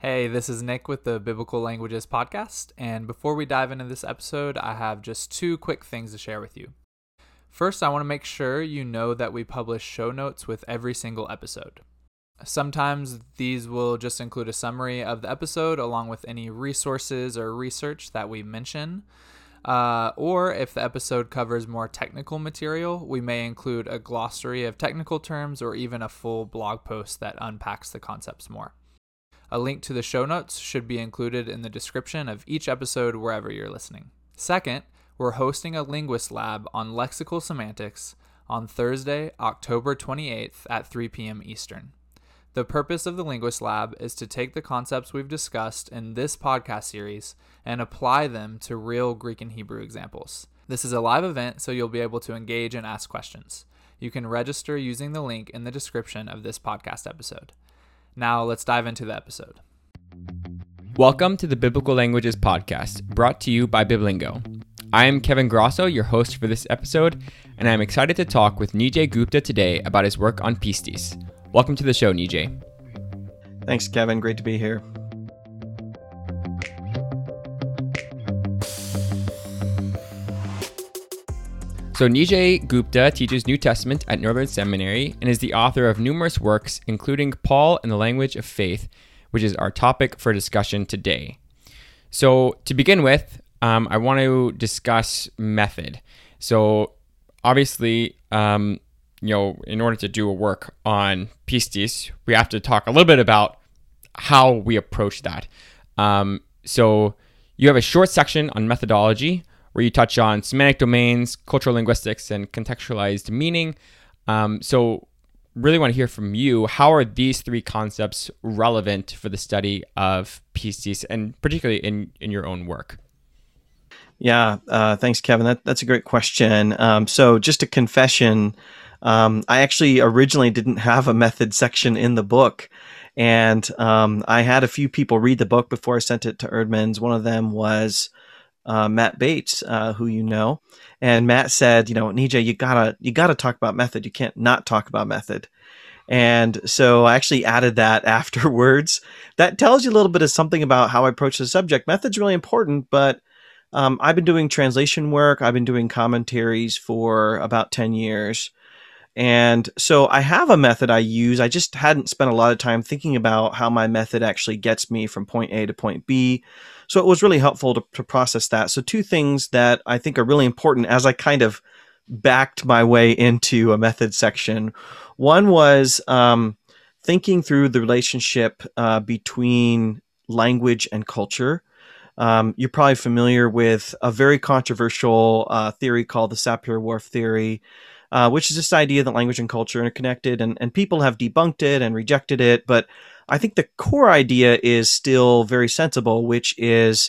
Hey, this is Nick with the Biblical Languages Podcast, and before we dive into this episode, I have just two quick things to share with you. First, I want to make sure you know that we publish show notes with every single episode. Sometimes these will just include a summary of the episode along with any resources or research that we mention. Or if the episode covers more technical material, we may include a glossary of technical terms or even a full blog post that unpacks the concepts more. A link to the show notes should be included in the description of each episode wherever you're listening. Second, we're hosting a Linguist Lab on lexical semantics on Thursday, October 28th at 3 p.m. Eastern. The purpose of the Linguist Lab is to take the concepts we've discussed in this podcast series and apply them to real Greek and Hebrew examples. This is a live event, so you'll be able to engage and ask questions. You can register using the link in the description of this podcast episode. Now, let's dive into the episode. Welcome to the Biblical Languages Podcast, brought to you by Biblingo. I am Kevin Grosso, your host for this episode, and I'm excited to talk with Nijay Gupta today about his work on pistis. Welcome to the show, Nijay. Thanks, Kevin. Great to be here. So Nijay Gupta teaches New Testament at Northern Seminary and is the author of numerous works, including Paul and the Language of Faith, which is our topic for discussion today. So to begin with, I want to discuss method. So obviously, in order to do a work on pistis, we have to talk a little bit about how we approach that. So you have a short section on methodology, where you touch on semantic domains, cultural linguistics, and contextualized meaning. So really want to hear from you, how are these three concepts relevant for the study of pistis, and particularly in your own work? Yeah, thanks, Kevin. That's a great question. So just a confession, I actually originally didn't have a method section in the book. And I had a few people read the book before I sent it to Erdman's. One of them was Matt Bates, who you know, and Matt said, Nijay, you gotta talk about method. You can't not talk about method. And so I actually added that afterwards. That tells you a little bit of something about how I approach the subject. Method's really important, but I've been doing translation work. I've been doing commentaries for about 10 years. And so I have a method I use. I just hadn't spent a lot of time thinking about how my method actually gets me from point A to point B. So it was really helpful to process that. So two things that I think are really important as I kind of backed my way into a method section. One was thinking through the relationship between language and culture. You're probably familiar with a very controversial theory called the Sapir-Whorf theory, which is this idea that language and culture are connected, and people have debunked it and rejected it. But I think the core idea is still very sensible, which is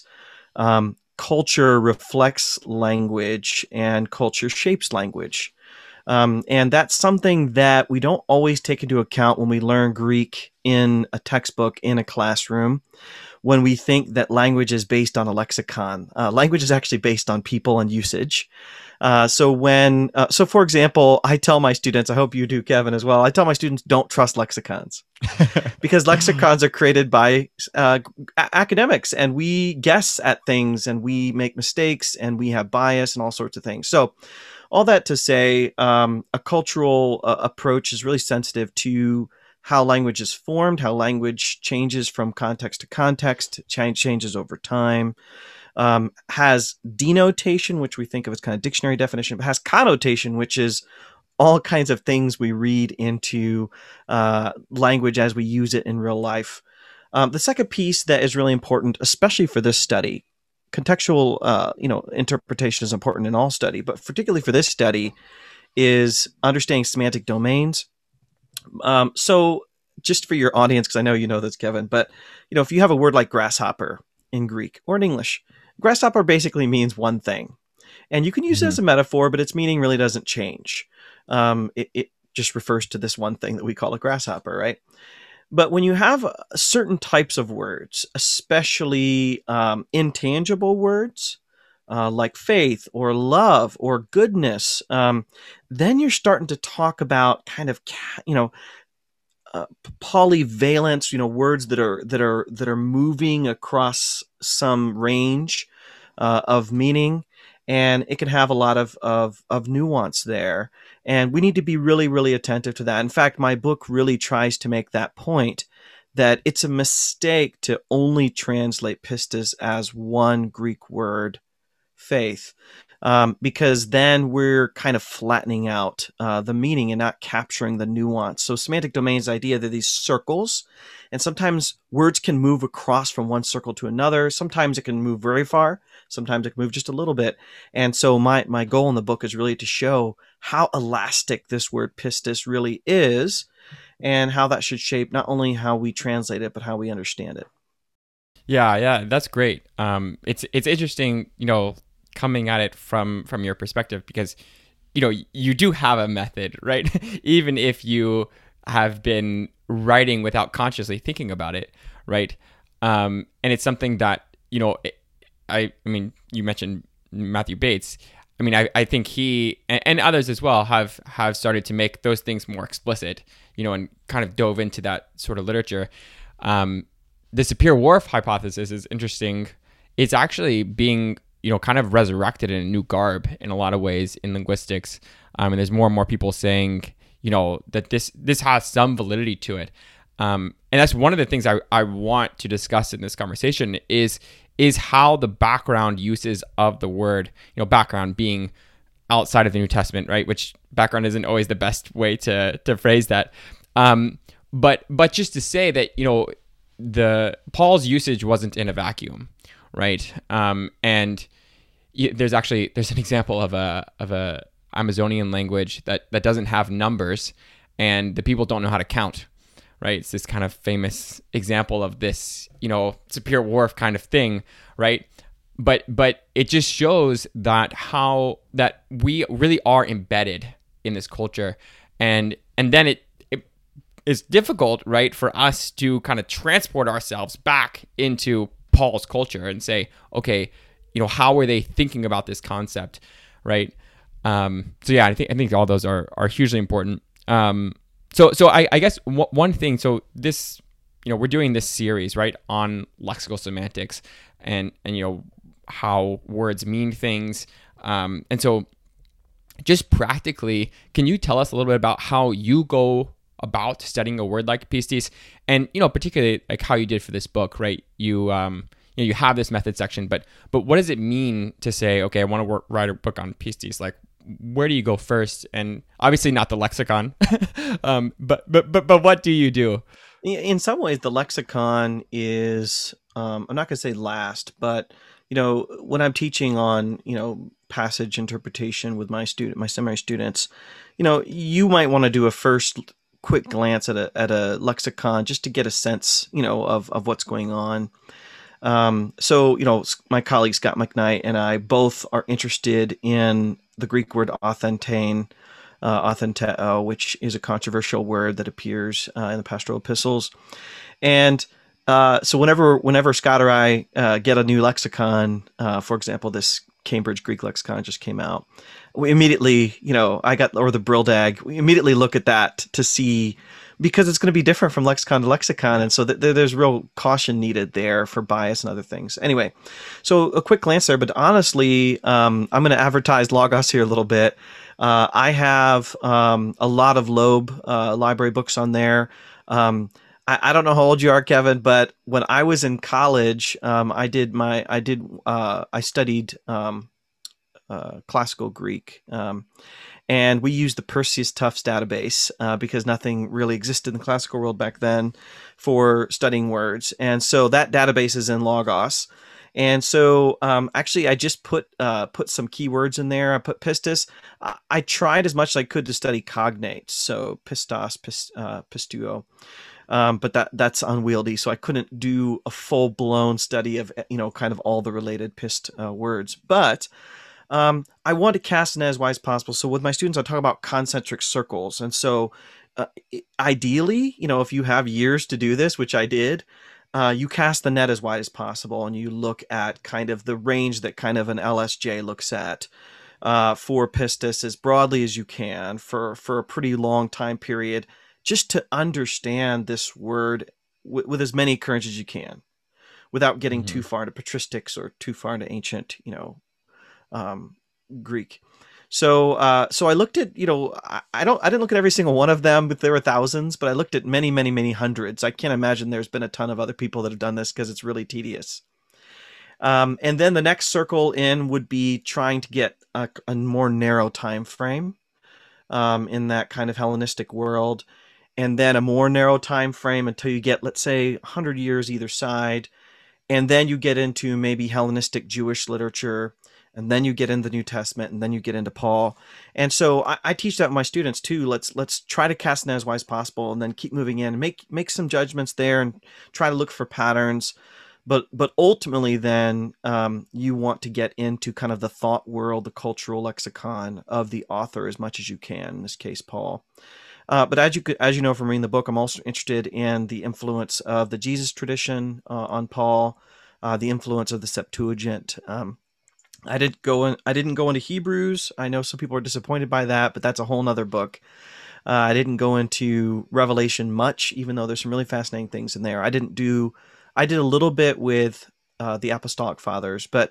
culture reflects language and culture shapes language. And that's something that we don't always take into account when we learn Greek in a textbook, in a classroom, when we think that language is based on a lexicon. Language is actually based on people and usage. So for example, I tell my students, I hope you do, Kevin, as well. I tell my students, don't trust lexicons because lexicons are created by academics, and we guess at things and we make mistakes and we have bias and all sorts of things. So all that to say, a cultural approach is really sensitive to how language is formed, how language changes from context to context, changes over time. Has denotation, which we think of as kind of dictionary definition, but has connotation, which is all kinds of things we read into language as we use it in real life. The second piece that is really important, especially for this study, contextual interpretation is important in all study, but particularly for this study, is understanding semantic domains. So just for your audience, because I know you know this, Kevin, but if you have a word like grasshopper in Greek or in English, grasshopper basically means one thing. And you can use it as a metaphor, but its meaning really doesn't change. It just refers to this one thing that we call a grasshopper, right? But when you have certain types of words, especially intangible words, like faith or love or goodness, then you're starting to talk about kind of, polyvalence, words that are moving across some range of meaning, and it can have a lot of nuance there. And we need to be really, really attentive to that. In fact, my book really tries to make that point, that it's a mistake to only translate pistis as one Greek word, faith, because then we're kind of flattening out the meaning and not capturing the nuance. So semantic domain's idea that these circles, and sometimes words can move across from one circle to another. Sometimes it can move very far. Sometimes it can move just a little bit. And so my goal in the book is really to show how elastic this word pistis really is, and how that should shape not only how we translate it, but how we understand it. Yeah, that's great. It's interesting, coming at it from your perspective, because you do have a method, right? Even if you have been writing without consciously thinking about it, right? And it's something that I mean, you mentioned Matthew Bates. I mean, I think he and others as well have started to make those things more explicit, and kind of dove into that sort of literature. The Sapir-Whorf hypothesis is interesting. It's actually being kind of resurrected in a new garb in a lot of ways in linguistics. And there's more and more people saying, that this has some validity to it. And that's one of the things I want to discuss in this conversation is how the background uses of the word, background being outside of the New Testament, right? Which background isn't always the best way to phrase that. But just to say that, the Paul's usage wasn't in a vacuum, right? And there's an example of a Amazonian language that doesn't have numbers, and the people don't know how to count, right? It's this kind of famous example of this, Sapir-Whorf kind of thing, right? But it just shows that we really are embedded in this culture, and then it's difficult, right, for us to kind of transport ourselves back into Paul's culture and say, okay, how were they thinking about this concept, right? So yeah, I think all those are hugely important. So I guess one thing. So this, we're doing this series, right, on lexical semantics and how words mean things. And so just practically, can you tell us a little bit about how you go about studying a word like pistis, and particularly like how you did for this book, right? You you have this method section, but what does it mean to say, okay, I want to write a book on pistis? Like, where do you go first? And obviously not the lexicon, but what do you do? In some ways, the lexicon is I'm not going to say last, but when I'm teaching on passage interpretation with my seminary students, you might want to do a first quick glance at a lexicon just to get a sense, of what's going on. So, my colleague Scott McKnight and I both are interested in the Greek word authenteo, which is a controversial word that appears in the pastoral epistles. And so whenever Scott or I get a new lexicon, for example, this Cambridge Greek lexicon just came out, we immediately, or the Brildag, we immediately look at that to see, because it's going to be different from lexicon to lexicon. And so there's real caution needed there for bias and other things. Anyway, so a quick glance there, but honestly, I'm going to advertise Logos here a little bit. I have a lot of Loeb library books on there. I don't know how old you are, Kevin, but when I was in college, I studied classical Greek, and we used the Perseus Tufts database because nothing really existed in the classical world back then for studying words, and so that database is in Logos. And so, actually, I just put some keywords in there. I put pistis. I tried as much as I could to study cognates, so pistos, pistuo. But that's unwieldy, so I couldn't do a full-blown study of kind of all the related pist words. But I want to cast a net as wide as possible. So with my students, I talk about concentric circles, and so ideally, if you have years to do this, which I did, you cast the net as wide as possible, and you look at kind of the range that kind of an LSJ looks at for pistis as broadly as you can for a pretty long time period. just to understand this word with as many currents as you can, without getting too far into patristics or too far into ancient, Greek. So, so I looked at, I didn't look at every single one of them, but there were thousands, but I looked at many, many, many hundreds. I can't imagine there's been a ton of other people that have done this because it's really tedious. And then the next circle in would be trying to get a more narrow time frame in that kind of Hellenistic world, and then a more narrow time frame until you get, let's say, 100 years either side, and then you get into maybe Hellenistic Jewish literature, and then you get into the New Testament, and then you get into Paul. And so I teach that with my students too. Let's try to cast net as wide as possible, and then keep moving in, and make some judgments there, and try to look for patterns. But ultimately, then you want to get into kind of the thought world, the cultural lexicon of the author as much as you can. In this case, Paul. But as you know from reading the book, I'm also interested in the influence of the Jesus tradition on Paul, the influence of the Septuagint. I didn't go into Hebrews. I know some people are disappointed by that, but that's a whole nother book. I didn't go into Revelation much, even though there's some really fascinating things in there. I did a little bit with the Apostolic Fathers, but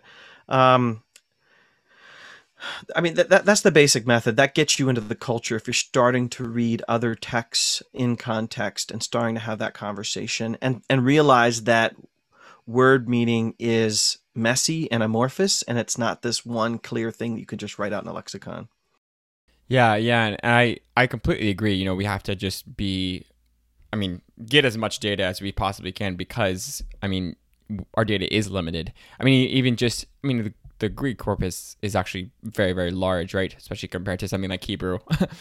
I mean, that's the basic method. That gets you into the culture if you're starting to read other texts in context and starting to have that conversation and realize that word meaning is messy and amorphous, and it's not this one clear thing that you can just write out in a lexicon. Yeah, and I completely agree. We have to just get as much data as we possibly can, because, our data is limited. The Greek corpus is actually very, very large, right? Especially compared to something like Hebrew.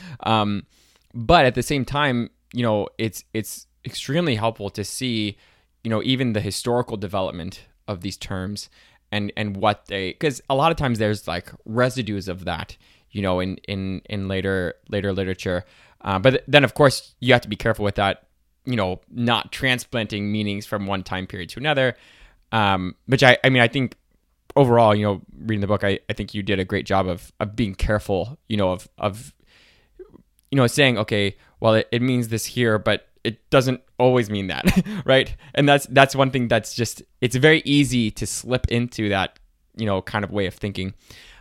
But at the same time, it's extremely helpful to see, even the historical development of these terms and what because a lot of times there's like residues of that, in later literature. But then of course you have to be careful with that, not transplanting meanings from one time period to another. Which I think overall, reading the book, I think you did a great job of being careful, of saying, okay, well, it means this here, but it doesn't always mean that, right? And that's one thing that's just, it's very easy to slip into that, kind of way of thinking.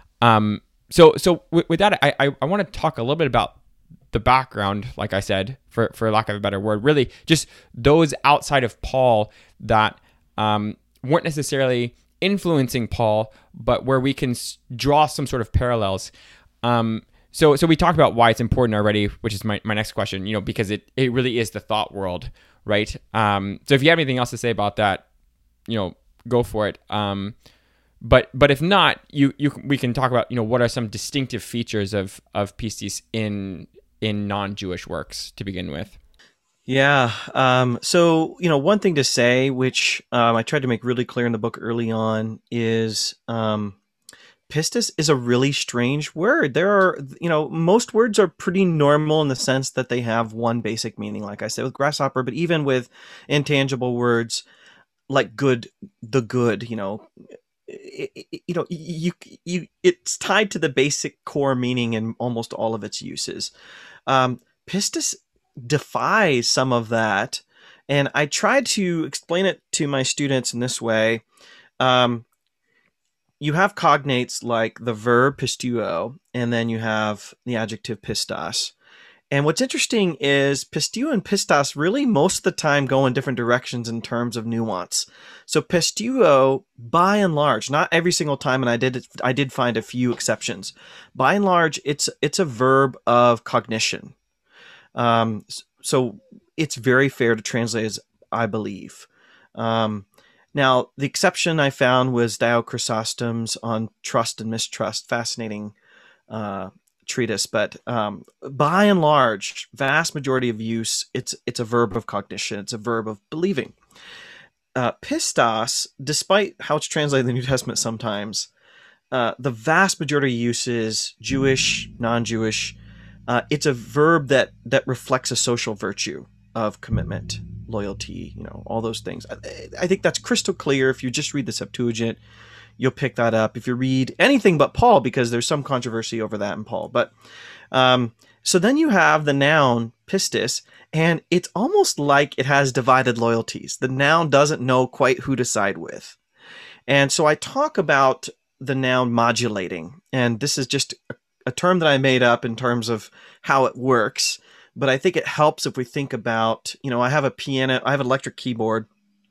So with that, I want to talk a little bit about the background, like I said, for lack of a better word, really just those outside of Paul that weren't necessarily influencing Paul, but where we can draw some sort of parallels. So we talked about why it's important already, which is my next question, because it really is the thought world, right? So if you have anything else to say about that, go for it. But if not, we can talk about, what are some distinctive features of pistis in non-Jewish works to begin with. Yeah. So, one thing to say, which I tried to make really clear in the book early on, is pistis is a really strange word. There are, most words are pretty normal in the sense that they have one basic meaning, like I said with grasshopper, but even with intangible words like good, the good, it's tied to the basic core meaning in almost all of its uses. Pistis defies some of that, and I tried to explain it to my students in this way. You have cognates like the verb pistuo, and then you have the adjective pistos. And what's interesting is pistuo and pistos really most of the time go in different directions in terms of nuance. So pistuo, by and large, not every single time, and I did find a few exceptions. By and large, it's a verb of cognition. So it's very fair to translate as I believe. Now, the exception I found was Dio Chrysostom's on trust and mistrust. Fascinating treatise, but by and large, vast majority of use, it's a verb of cognition. It's a verb of believing. Pistos, despite how it's translated in the New Testament sometimes, the vast majority of use is Jewish, non-Jewish. It's a verb that reflects a social virtue of commitment, loyalty, all those things. I think that's crystal clear. If you just read the Septuagint, you'll pick that up. If you read anything but Paul, because there's some controversy over that in Paul. But so then you have the noun pistis, and it's almost like it has divided loyalties. The noun doesn't know quite who to side with. And so I talk about the noun modulating, and this is just a term that I made up in terms of how it works, but I think it helps if we think about, I have a piano, I have an electric keyboard.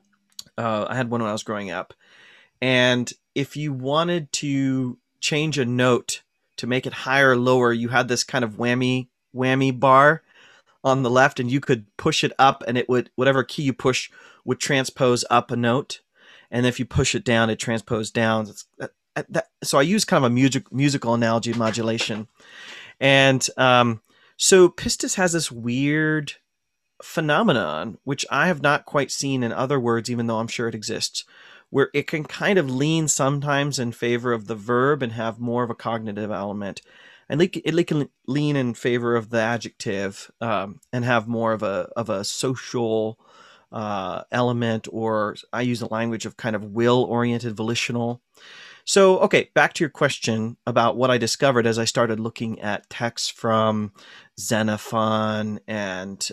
I had one when I was growing up. And if you wanted to change a note to make it higher or lower, you had this kind of whammy bar on the left, and you could push it up, and it would, whatever key you push would transpose up a note. And if you push it down, it transposed down. So I use kind of a musical analogy of modulation. And so pistis has this weird phenomenon, which I have not quite seen in other words, even though I'm sure it exists, where it can kind of lean sometimes in favor of the verb and have more of a cognitive element. And it can lean in favor of the adjective and have more of a social element, or I use the language of kind of will-oriented, volitional. So, okay, back to your question about what I discovered as I started looking at texts from Xenophon and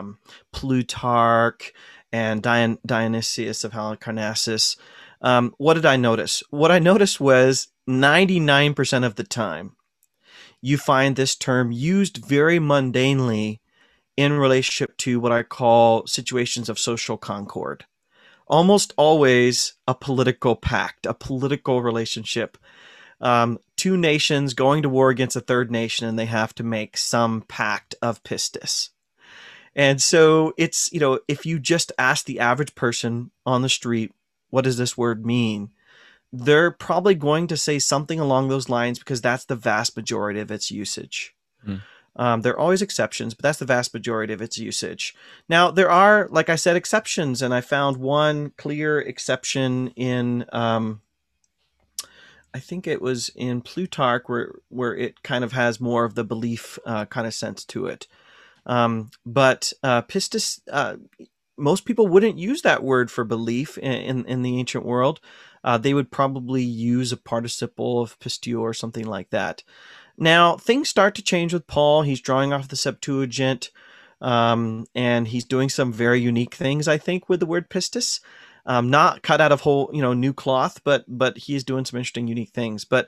Plutarch and Dionysius of Halicarnassus. What did I notice? What I noticed was 99% of the time, you find this term used very mundanely in relationship to what I call situations of social concord. Almost always a political pact, a political relationship. Two nations going to war against a third nation, and they have to make some pact of pistis. And so it's, if you just ask the average person on the street, what does this word mean? They're probably going to say something along those lines, because that's the vast majority of its usage. There are always exceptions, but that's the vast majority of its usage. Now, there are, like I said, exceptions, and I found one clear exception in, I think it was in Plutarch, where it kind of has more of the belief kind of sense to it. But pistis, most people wouldn't use that word for belief in the ancient world. They would probably use a participle of pistio or something like that. Now, things start to change with Paul. He's drawing off the Septuagint, and he's doing some very unique things, I think, with the word pistis. Not cut out of whole, new cloth, but he's doing some interesting, unique things. But,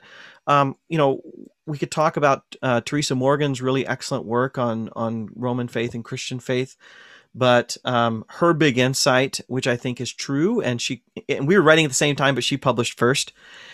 we could talk about Teresa Morgan's really excellent work on Roman faith and Christian faith. But her big insight, which I think is true, and we were writing at the same time, but she published first.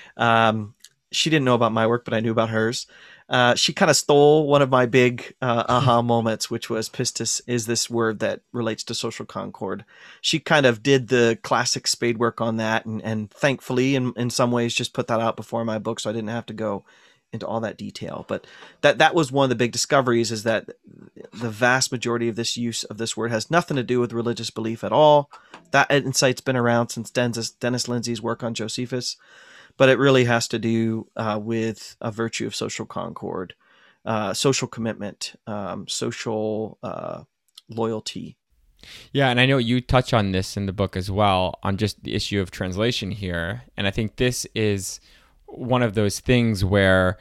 She didn't know about my work, but I knew about hers. She kind of stole one of my big aha moments, which was pistis is this word that relates to social concord. She kind of did the classic spade work on that, and thankfully, in some ways, just put that out before my book, so I didn't have to go into all that detail. But that was one of the big discoveries, is that the vast majority of this use of this word has nothing to do with religious belief at all. That insight's been around since Dennis Lindsay's work on Josephus. But it really has to do with a virtue of social concord, social commitment, social loyalty. Yeah, and I know you touch on this in the book as well, on just the issue of translation here. And I think this is one of those things where,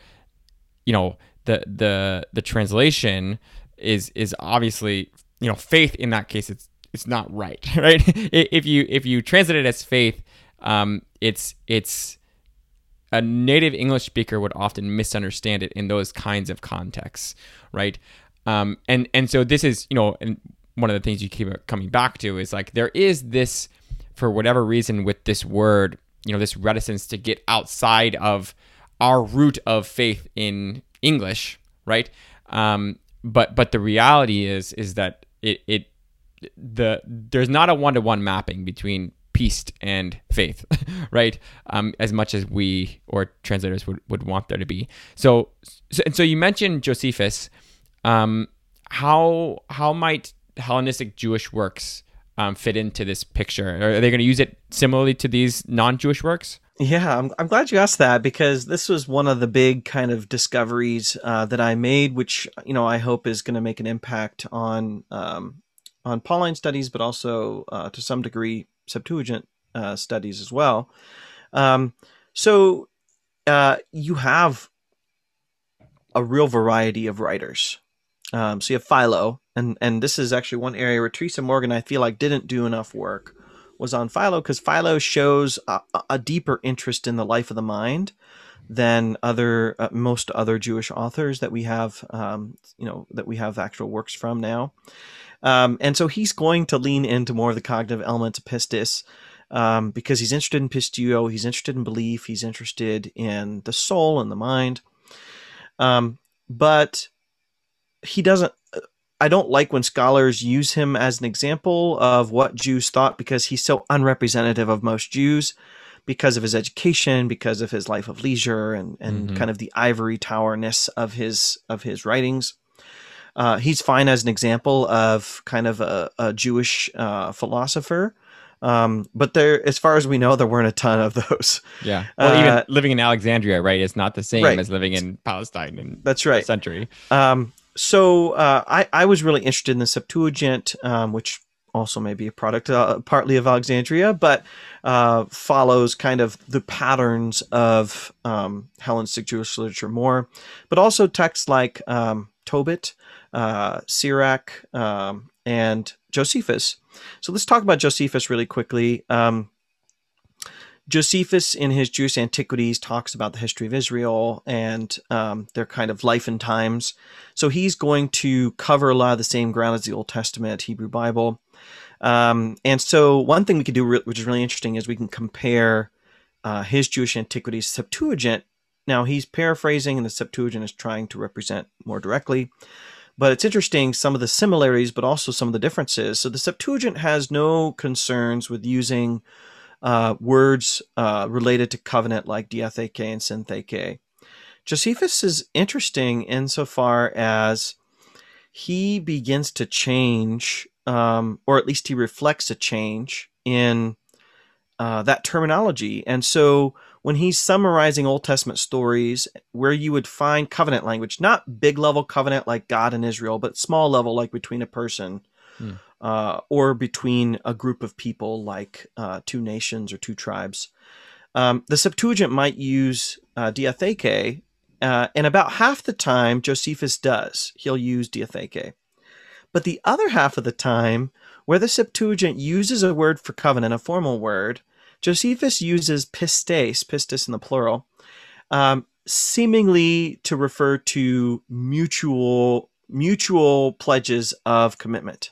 the translation is obviously, faith in that case, it's not right, right? If you translate it as faith, it's a native English speaker would often misunderstand it in those kinds of contexts, right? And so this is, and one of the things you keep coming back to is like, there is this, for whatever reason with this word, this reticence to get outside of our root of faith in English, right? But the reality is that there's not a one-to-one mapping between Piste and faith, right? As much as we or translators would want there to be. So you mentioned Josephus. How might Hellenistic Jewish works fit into this picture? Are they going to use it similarly to these non-Jewish works? Yeah, I'm glad you asked that, because this was one of the big kind of discoveries that I made, which I hope is going to make an impact on Pauline studies, but also to some degree Septuagint studies as well. So you have a real variety of writers. So you have Philo, and this is actually one area where Teresa Morgan, I feel like, didn't do enough work, was on Philo, because Philo shows a deeper interest in the life of the mind than most other Jewish authors that we have, that we have actual works from now. And so he's going to lean into more of the cognitive elements of pistis, because he's interested in pisteuo, he's interested in belief, he's interested in the soul and the mind. But he doesn't. I don't like when scholars use him as an example of what Jews thought, because he's so unrepresentative of most Jews, because of his education, because of his life of leisure, and kind of the ivory towerness of his writings. He's fine as an example of kind of a Jewish philosopher. But as far as we know, there weren't a ton of those. Yeah. Well, even living in Alexandria, right, is not the same right. as living in Palestine in that's right. a century. So I was really interested in the Septuagint, which also may be a product partly of Alexandria, but follows kind of the patterns of Hellenistic Jewish literature more, but also texts like Tobit, Sirach, and Josephus. So let's talk about Josephus really quickly. Josephus, in his Jewish Antiquities, talks about the history of Israel and their kind of life and times. So he's going to cover a lot of the same ground as the Old Testament Hebrew Bible. And so one thing we could do, which is really interesting, is we can compare his Jewish Antiquities Septuagint. Now, he's paraphrasing, and the Septuagint is trying to represent more directly. But it's interesting, some of the similarities, but also some of the differences. So the Septuagint has no concerns with using words related to covenant like diatheke and syntheke. Josephus is interesting insofar as he begins to change, or at least he reflects a change in that terminology. And so when he's summarizing Old Testament stories where you would find covenant language, not big level covenant like God and Israel, but small level like between a person, or between a group of people like two nations or two tribes. The Septuagint might use diatheke, and about half the time Josephus does. He'll use diatheke. But the other half of the time, where the Septuagint uses a word for covenant, a formal word, Josephus uses pistis in the plural, seemingly to refer to mutual pledges of commitment.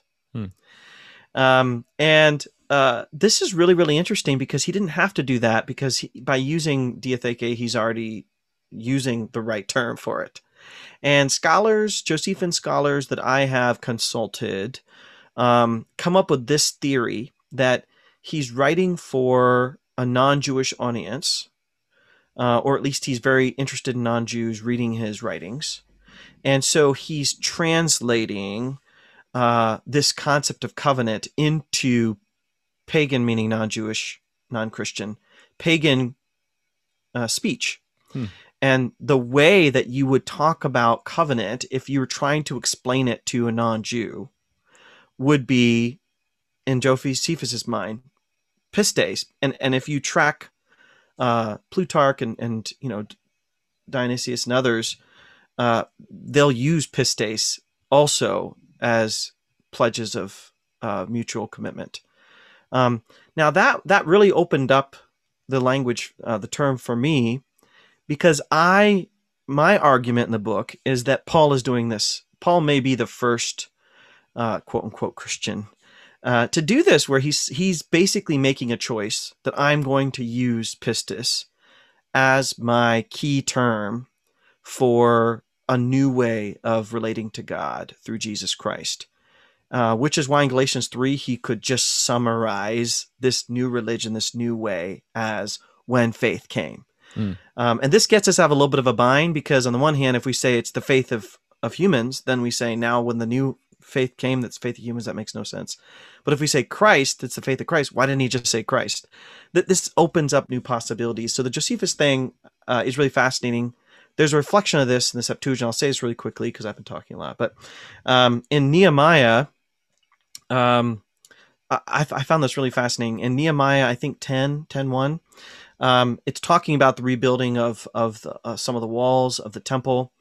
And this is really, really interesting, because he didn't have to do that, because by using diatheke, he's already using the right term for it. And Josephine scholars that I have consulted, come up with this theory that he's writing for a non-Jewish audience, or at least he's very interested in non-Jews reading his writings. And so he's translating this concept of covenant into pagan, meaning non-Jewish, non-Christian, pagan speech. And the way that you would talk about covenant, if you were trying to explain it to a non-Jew, would be, in Josephus's mind, pistes. And if you track Plutarch and Dionysius and others, they'll use pistes also as pledges of mutual commitment. Now that really opened up the language, the term for me, because my argument in the book is that Paul is doing this. Paul may be the first quote unquote Christian to do this, where he's basically making a choice that I'm going to use pistis as my key term for a new way of relating to God through Jesus Christ, which is why in Galatians 3, he could just summarize this new religion, this new way, as when faith came. And this gets us out of a little bit of a bind, because on the one hand, if we say it's the faith of humans, then we say now when the new faith came, that's faith of humans, that makes no sense. But if we say Christ, it's the faith of Christ, why didn't he just say Christ? This opens up new possibilities. So the Josephus thing is really fascinating. There's a reflection of this in the Septuagint. I'll say this really quickly because I've been talking a lot. But in Nehemiah, I found this really fascinating. In Nehemiah, I think 10:1, it's talking about the rebuilding of some of the walls of the temple.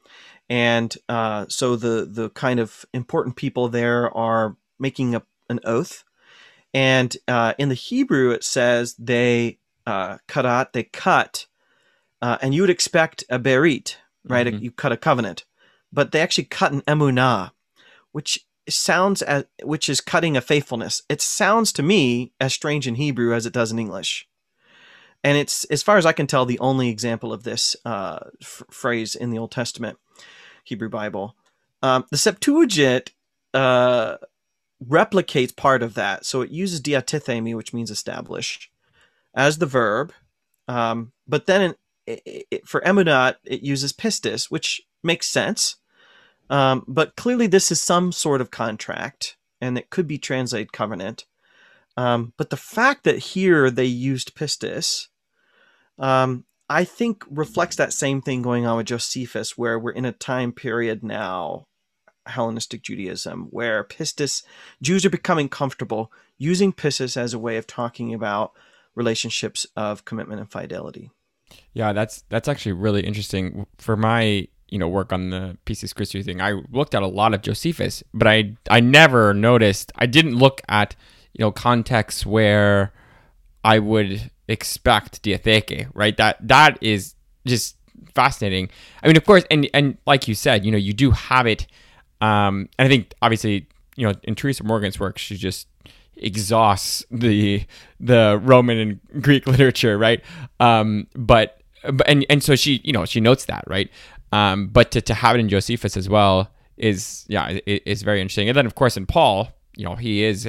And so the kind of important people there are making an oath. And in the Hebrew, it says they cut, and you would expect a berit, right? Mm-hmm. You cut a covenant, but they actually cut an emunah, which is cutting a faithfulness. It sounds to me as strange in Hebrew as it does in English. And it's, as far as I can tell, the only example of this phrase in the Old Testament Hebrew Bible. The Septuagint replicates part of that. So it uses diatithemi, which means establish, as the verb. But then for emunat, it uses pistis, which makes sense. But clearly this is some sort of contract, and it could be translated covenant. But the fact that here they used pistis, I think reflects that same thing going on with Josephus, where we're in a time period now, Hellenistic Judaism, where pistis, Jews are becoming comfortable using pistis as a way of talking about relationships of commitment and fidelity. Yeah, that's actually really interesting. For my work on the Pistis Christi thing, I looked at a lot of Josephus, but I never noticed. I didn't look at contexts where I would expect diatheke, right? That is just fascinating. I mean, of course, and like you said, you do have it. And I think obviously, in Teresa Morgan's work, she just exhausts the Roman and Greek literature, right? But so she notes that, right? But to have it in Josephus as well is very interesting. And then of course in Paul, he's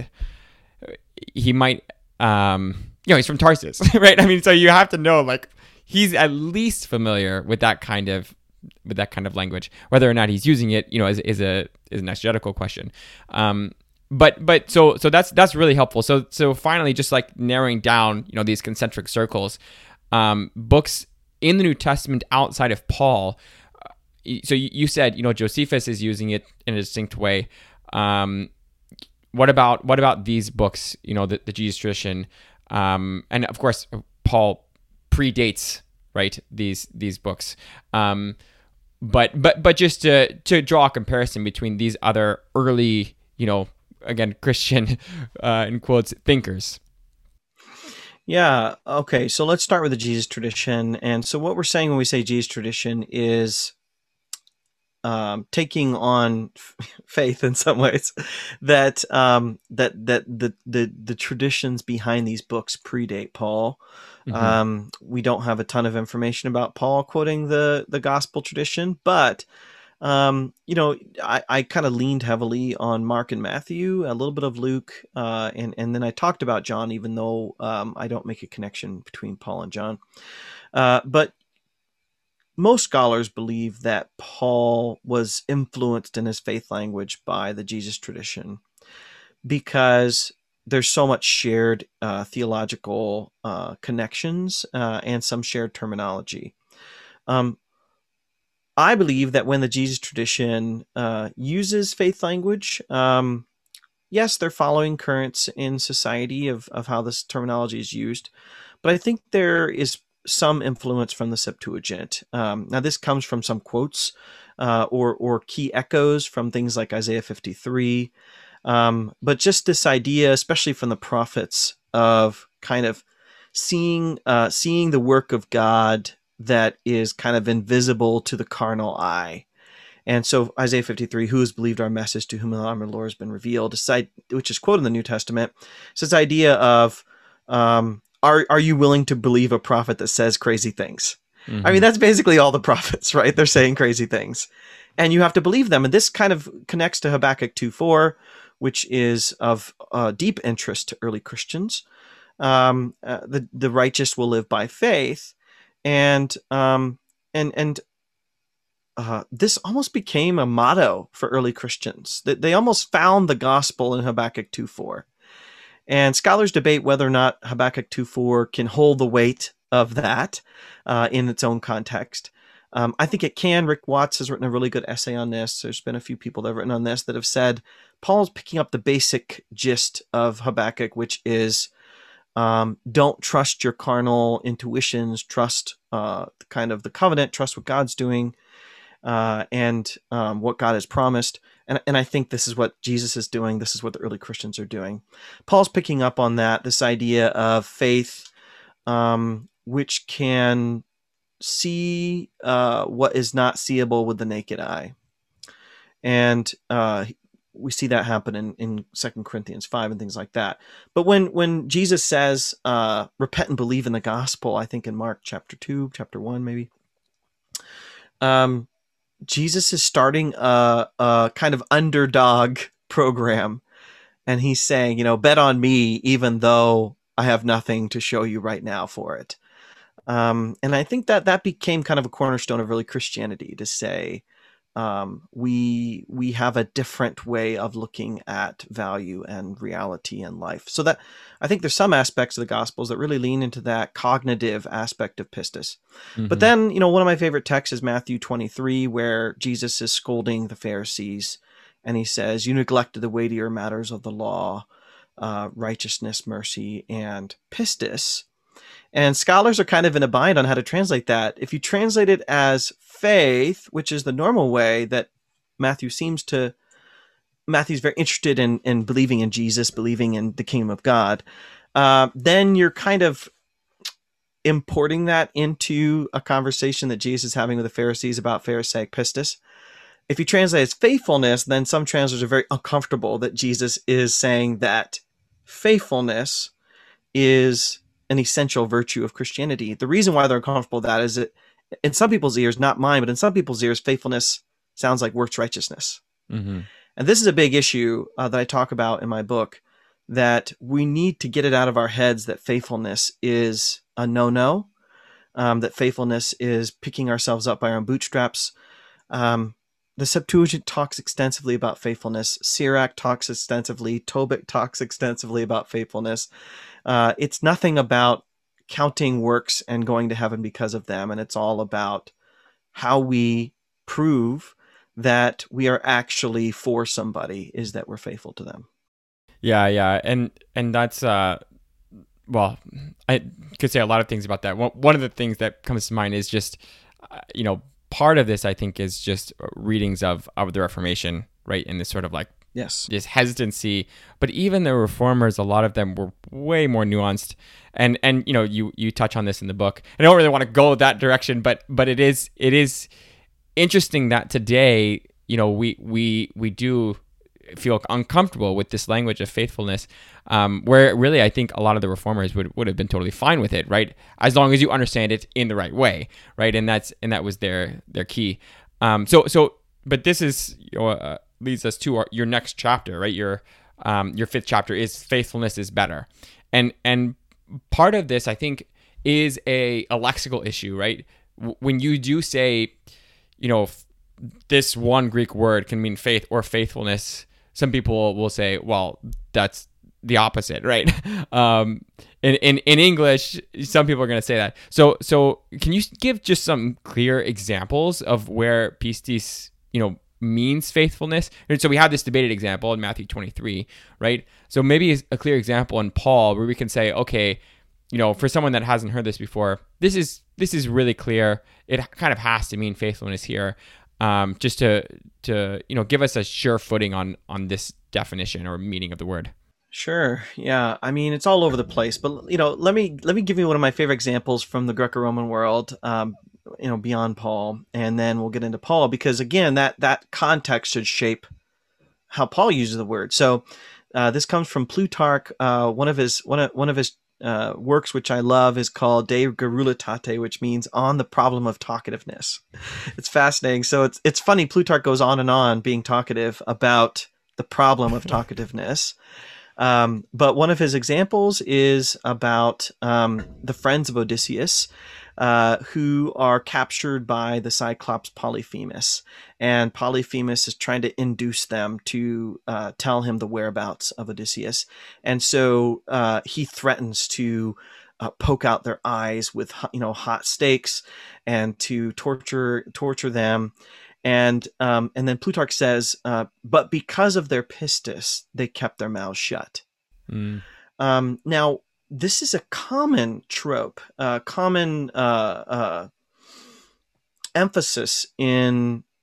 from Tarsus, right? I mean, so you have to know, like, he's at least familiar with that kind of language. Whether or not he's using it, is an exegetical question. But so that's really helpful. So finally, just like narrowing down, these concentric circles, books in the New Testament outside of Paul. So you said, Josephus is using it in a distinct way. What about these books? The Jesus tradition, and of course Paul predates, right, these books. But just to draw a comparison between these other early, again, Christian in quotes thinkers. Yeah. Okay. So let's start with the Jesus tradition. And so what we're saying when we say Jesus tradition is taking on faith in some ways that the traditions behind these books predate Paul. Mm-hmm. We don't have a ton of information about Paul quoting the gospel tradition, but I kind of leaned heavily on Mark and Matthew, a little bit of Luke, and then I talked about John, even though I don't make a connection between Paul and John. But most scholars believe that Paul was influenced in his faith language by the Jesus tradition because there's so much shared theological connections and some shared terminology. I believe that when the Jesus tradition uses faith language, yes, they're following currents in society of how this terminology is used, but I think there is some influence from the Septuagint. Now, this comes from some quotes or key echoes from things like Isaiah 53, but just this idea, especially from the prophets, of kind of seeing the work of God that is kind of invisible to the carnal eye. And so Isaiah 53, who has believed our message, to whom the arm of the Lord has been revealed, which is quoted in the New Testament. It's this idea of, are you willing to believe a prophet that says crazy things? Mm-hmm. I mean, that's basically all the prophets, right? They're saying crazy things. And you have to believe them. And this kind of connects to Habakkuk 2:4, which is of deep interest to early Christians. The righteous will live by faith. And this almost became a motto for early Christians. They almost found the gospel in Habakkuk 2:4. And scholars debate whether or not Habakkuk 2:4 can hold the weight of that in its own context. I think it can. Rick Watts has written a really good essay on this. There's been a few people that have written on this that have said Paul's picking up the basic gist of Habakkuk, which is don't trust your carnal intuitions, trust kind of the covenant, trust what God's doing. and what God has promised. And I think this is what Jesus is doing. This is what the early Christians are doing. Paul's picking up on that, this idea of faith, which can see what is not seeable with the naked eye. And we see that happen in 2 Corinthians 5 and things like that. But when Jesus says, repent and believe in the gospel, I think in Mark chapter 2, chapter 1 maybe, Jesus is starting a kind of underdog program. And he's saying, bet on me, even though I have nothing to show you right now for it. And I think that became kind of a cornerstone of early Christianity, to say, we have a different way of looking at value and reality in life. So that I think there's some aspects of the Gospels that really lean into that cognitive aspect of pistis. Mm-hmm. But then, one of my favorite texts is Matthew 23, where Jesus is scolding the Pharisees, and he says, "You neglected the weightier matters of the law, righteousness, mercy, and pistis." And scholars are kind of in a bind on how to translate that. If you translate it as faith, which is the normal way that Matthew's very interested in believing in Jesus, believing in the kingdom of God, then you're kind of importing that into a conversation that Jesus is having with the Pharisees about Pharisaic pistis. If you translate as faithfulness, then some translators are very uncomfortable that Jesus is saying that faithfulness is an essential virtue of Christianity. The reason why they're uncomfortable with that is that in some people's ears, not mine, but in some people's ears, faithfulness sounds like works righteousness. Mm-hmm. And this is a big issue that I talk about in my book, that we need to get it out of our heads that faithfulness is a no-no, that faithfulness is picking ourselves up by our own bootstraps. The Septuagint talks extensively about faithfulness. Sirach talks extensively. Tobit talks extensively about faithfulness. It's nothing about counting works and going to heaven because of them. And it's all about how we prove that we are actually for somebody, is that we're faithful to them. Yeah. And that's, well, I could say a lot of things about that. One of the things that comes to mind is just, part of this, I think, is just readings of the Reformation, right? And this sort of like, yes, this hesitancy. But even the reformers, a lot of them were way more nuanced. And you touch on this in the book. I don't really want to go that direction, but it is interesting that today, we do feel uncomfortable with this language of faithfulness, where really I think a lot of the reformers would have been totally fine with it, right? As long as you understand it in the right way, right? And that was their key. But this is leads us to your next chapter, right? Your fifth chapter is faithfulness is better, and part of this I think is a lexical issue, right? When you do say, this one Greek word can mean faith or faithfulness, some people will say, well, that's the opposite, right? In English, some people are going to say that. So can you give just some clear examples of where pistis, means faithfulness? And so we have this debated example in Matthew 23, right? So maybe a clear example in Paul where we can say, okay, for someone that hasn't heard this before, this is really clear. It kind of has to mean faithfulness here. Just to give us a sure footing on this definition or meaning of the word. Sure. Yeah. I mean, it's all over the place, but let me give you one of my favorite examples from the Greco-Roman world, beyond Paul, and then we'll get into Paul, because again, that context should shape how Paul uses the word. So this comes from Plutarch. One of his works, which I love, is called De Garrulitate, which means on the problem of talkativeness. It's fascinating. So it's funny. Plutarch goes on and on being talkative about the problem of talkativeness. But one of his examples is about the friends of Odysseus, who are captured by the Cyclops Polyphemus. And Polyphemus is trying to induce them to tell him the whereabouts of Odysseus. And so he threatens to poke out their eyes with hot stakes and to torture them. And then Plutarch says, but because of their pistis, they kept their mouths shut. Mm. Now, this is a common trope, common emphasis in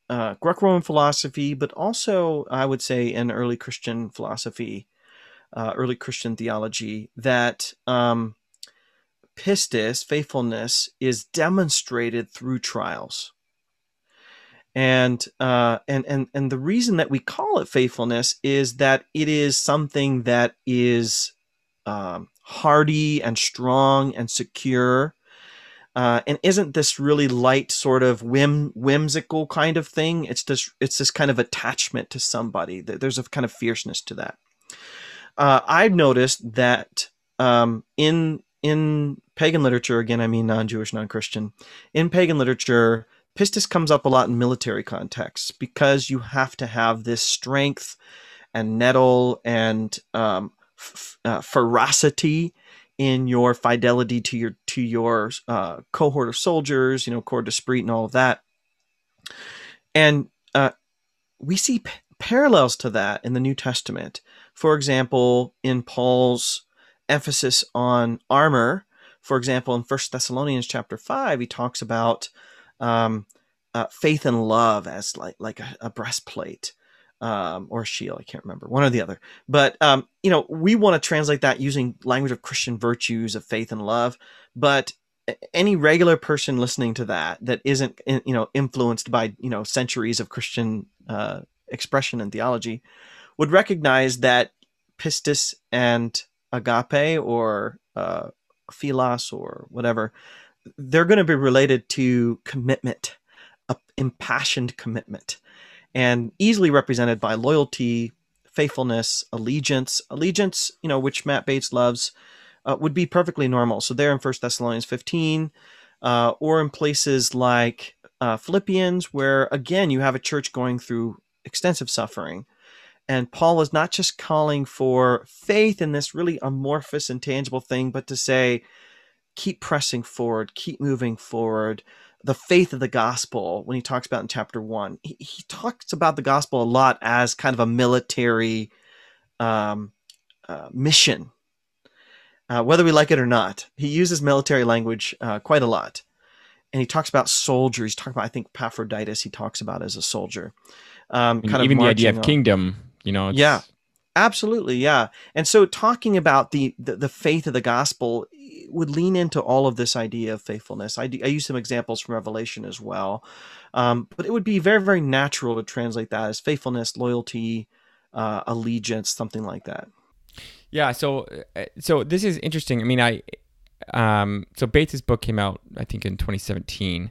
Greco-Roman philosophy, but also I would say in early Christian philosophy, early Christian theology, that pistis, faithfulness, is demonstrated through trials. And the reason that we call it faithfulness is that it is something that is hardy and strong and secure, and isn't this really light sort of whimsical kind of thing. It's this kind of attachment to somebody. There's a kind of fierceness to that. I've noticed that in pagan literature, again, I mean non-Jewish, non-Christian, in pagan literature, pistis comes up a lot in military contexts because you have to have this strength and nettle and ferocity in your fidelity to your cohort of soldiers, corps d'esprit and all of that. And we see parallels to that in the New Testament. For example, in Paul's emphasis on armor, for example, in 1 Thessalonians chapter 5, he talks about faith and love as like a breastplate or a shield. I can't remember, one or the other. But, we want to translate that using language of Christian virtues of faith and love. But any regular person listening to that isn't, influenced by, centuries of Christian expression and theology would recognize that pistis and agape or philos or whatever, they're going to be related to commitment, impassioned commitment, and easily represented by loyalty, faithfulness, allegiance, which Matt Bates loves, would be perfectly normal. So there in 1 Thessalonians 15, or in places like Philippians, where again, you have a church going through extensive suffering. And Paul is not just calling for faith in this really amorphous and tangible thing, but to say, keep pressing forward, keep moving forward. The faith of the gospel, when he talks about in chapter 1, he talks about the gospel a lot as kind of a military mission, whether we like it or not. He uses military language quite a lot. And he talks about soldiers. He's talking about, I think, Epaphroditus he talks about as a soldier. Even the idea of kingdom, Yeah, absolutely. Yeah. And so talking about the faith of the gospel would lean into all of this idea of faithfulness. I use some examples from Revelation as well. But it would be very, very natural to translate that as faithfulness, loyalty, allegiance, something like that. Yeah. So this is interesting. I mean, so Bates' book came out, I think, in 2017.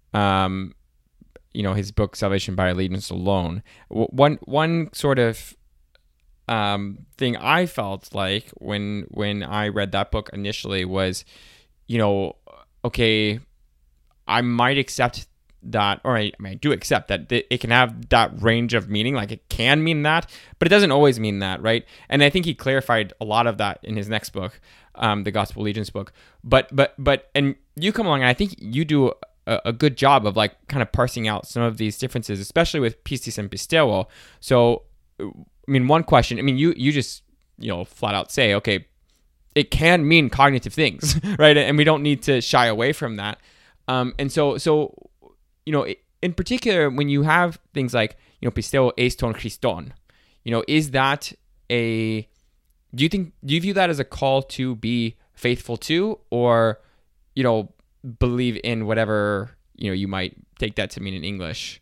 His book Salvation by Allegiance Alone. One sort of thing I felt like when I read that book initially was, okay, I might accept that, or I do accept that it can have that range of meaning, like it can mean that, but it doesn't always mean that, right? And I think he clarified a lot of that in his next book, the Gospel Allegiance book. But and you come along, and I think you do a good job of like kind of parsing out some of these differences, especially with pistis and pisteuo. So, I mean, one question, you just, flat out say, okay, it can mean cognitive things, right? And we don't need to shy away from that. And so, in particular, when you have things like, pisteuo eis ton Christon, is that do you view that as a call to be faithful to, or, believe in whatever, you might take that to mean in English?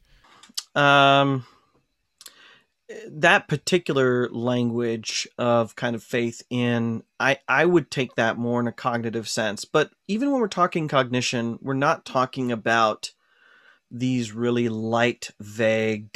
That particular language of kind of faith in, I would take that more in a cognitive sense. But even when we're talking cognition, we're not talking about these really light, vague,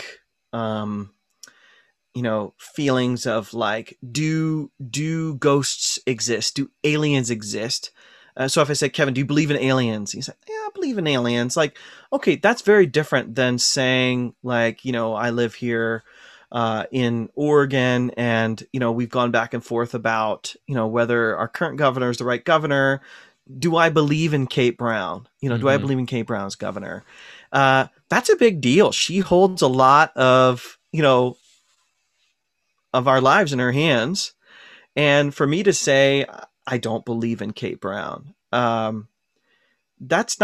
feelings of like, do ghosts exist? Do aliens exist? So if I say, Kevin, do you believe in aliens? He's like, yeah, I believe in aliens. Like, okay, that's very different than saying like, I live here in Oregon, and we've gone back and forth about whether our current governor is the right governor. Do I believe in Kate Brown? Do I believe in Kate Brown's governor? That's a big deal. She holds a lot of of our lives in her hands, and for me to say I don't believe in Kate Brown, that's not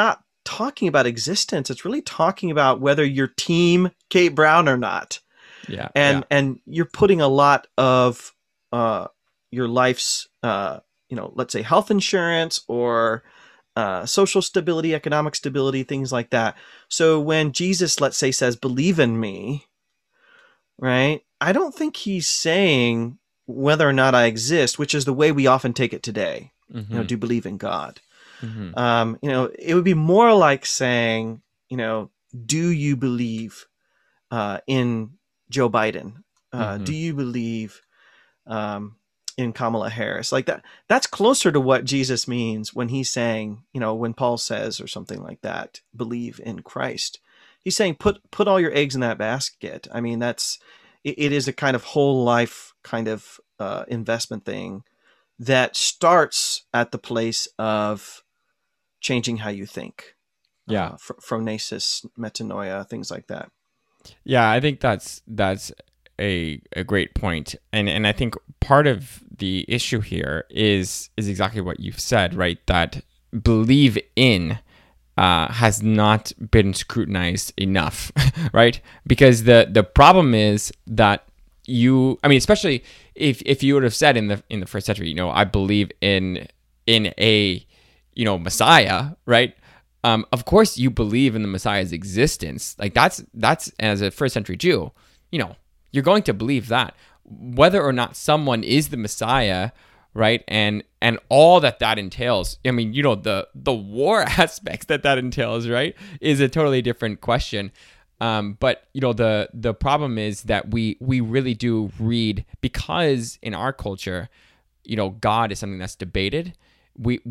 talking about existence. It's really talking about whether you're team Kate Brown or not. Yeah. And you're putting a lot of your life's, let's say health insurance or social stability, economic stability, things like that. So when Jesus, let's say, says, believe in me, right? I don't think he's saying whether or not I exist, which is the way we often take it today. Mm-hmm. Do you believe in God? Mm-hmm. It would be more like saying, do you believe in Joe Biden? Mm-hmm. Do you believe in Kamala Harris? Like that. That's closer to what Jesus means when he's saying, when Paul says or something like that, believe in Christ. He's saying put all your eggs in that basket. I mean, it is a kind of whole life kind of investment thing that starts at the place of changing how you think. Yeah. Phronesis, metanoia, things like that. Yeah, I think that's a great point. And I think part of the issue here is exactly what you've said, right? That believe in has not been scrutinized enough, right? Because the problem is that especially if you would have said in the first century, I believe in a Messiah, right? Of course you believe in the Messiah's existence. Like that's as a first century Jew, you're going to believe that whether or not someone is the Messiah, right? And all that entails. I mean, the war aspects that entails, right, is a totally different question. But the problem is that we really do read, because in our culture, God is something that's debated. We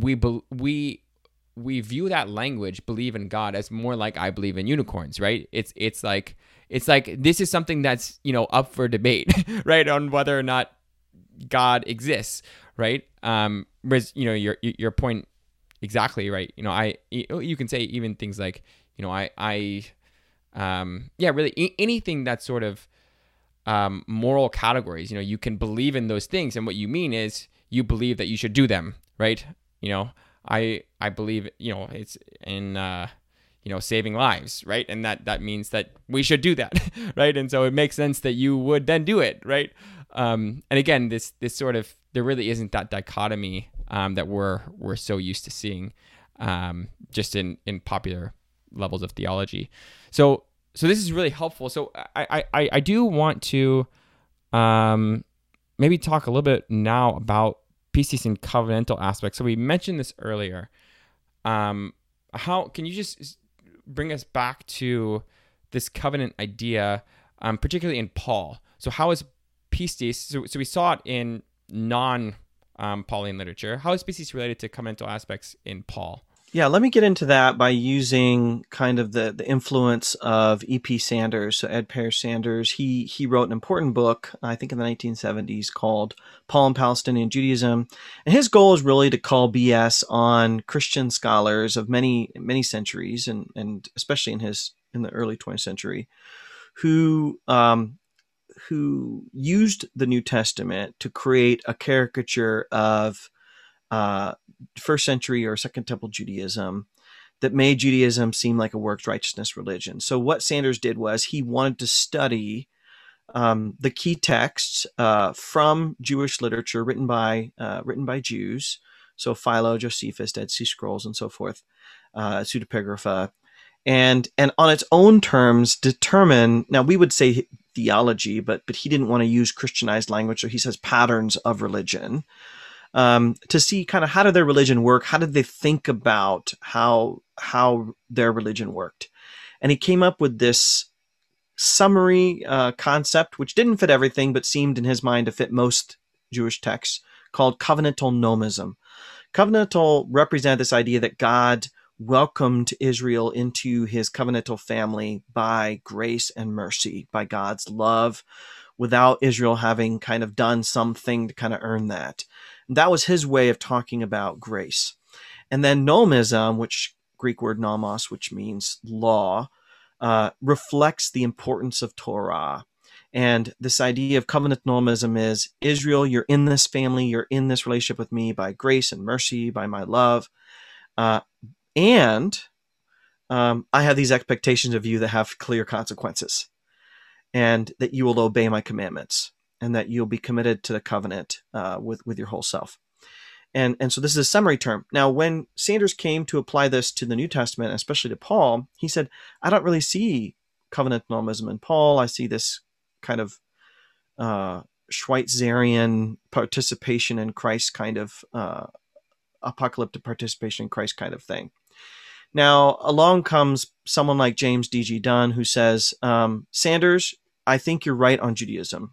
view that language, believe in God, as more like I believe in unicorns, right? It's like this is something that's up for debate, right, on whether or not God exists, right? Whereas your point exactly, right? You can say even things like really anything that's sort of moral categories. You can believe in those things, and what you mean is you believe that you should do them, right? I believe it's in saving lives, right? And that means that we should do that, right? And so it makes sense that you would then do it, right? And again, this sort of, there really isn't that dichotomy that we're so used to seeing just in popular levels of theology. So this is really helpful. So I do want to maybe talk a little bit now about pistis and covenantal aspects. So we mentioned this earlier. How can you just bring us back to this covenant idea, particularly in Paul? So how is pistis? So we saw it in non-Pauline literature. How is pistis related to covenantal aspects in Paul? Yeah, let me get into that by using kind of the influence of E.P. Sanders. So Ed Pear Sanders, he wrote an important book, I think in the 1970s, called Paul and Palestinian Judaism. And his goal is really to call BS on Christian scholars of many, many centuries, and especially in the early 20th century, who used the New Testament to create a caricature of first century or Second Temple Judaism that made Judaism seem like a works righteousness religion. So what Sanders did was he wanted to study the key texts from Jewish literature written by Jews, so Philo, Josephus, Dead Sea Scrolls, and so forth, pseudepigrapha, and on its own terms determine. Now we would say theology, but he didn't want to use Christianized language, so he says patterns of religion. To see kind of how did their religion work? How did they think about how their religion worked? And he came up with this summary concept, which didn't fit everything, but seemed in his mind to fit most Jewish texts, called covenantal nomism. Covenantal represented this idea that God welcomed Israel into his covenantal family by grace and mercy, by God's love, without Israel having kind of done something to kind of earn that. That was his way of talking about grace. And then nomism, which Greek word nomos, which means law, reflects the importance of Torah. And this idea of covenant nomism is, Israel, you're in this family, you're in this relationship with me by grace and mercy, by my love. And I have these expectations of you that have clear consequences, and that you will obey my commandments, and that you'll be committed to the covenant with your whole self. And so this is a summary term. Now, when Sanders came to apply this to the New Testament, especially to Paul, he said, I don't really see covenantalism in Paul. I see this kind of Schweitzerian participation in Christ kind of apocalyptic participation in Christ kind of thing. Now, along comes someone like James D.G. Dunn, who says, Sanders, I think you're right on Judaism,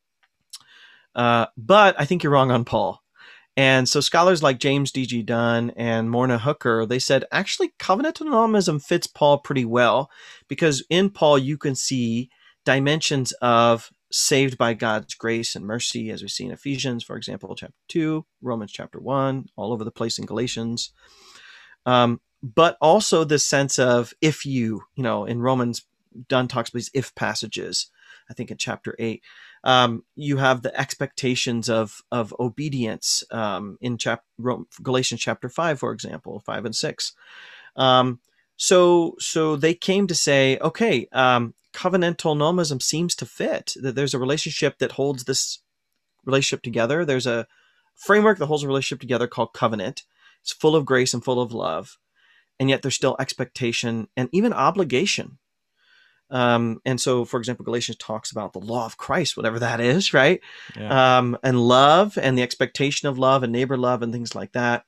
but I think you're wrong on Paul. And so scholars like James D.G. Dunn and Morna Hooker, they said, actually, covenantalism fits Paul pretty well, because in Paul you can see dimensions of saved by God's grace and mercy, as we see in Ephesians, for example, chapter 2, Romans chapter 1, all over the place in Galatians. But also this sense of if you, in Romans, Dunn talks about these if passages, I think in chapter 8. You have the expectations of obedience in Galatians chapter 5, for example, 5 and 6. So they came to say, okay, covenantal nomism seems to fit, that there's a relationship that holds this relationship together. There's a framework that holds a relationship together called covenant. It's full of grace and full of love, and yet there's still expectation and even obligation. And so, for example, Galatians talks about the law of Christ, whatever that is, right? Yeah. And love and the expectation of love and neighbor love and things like that.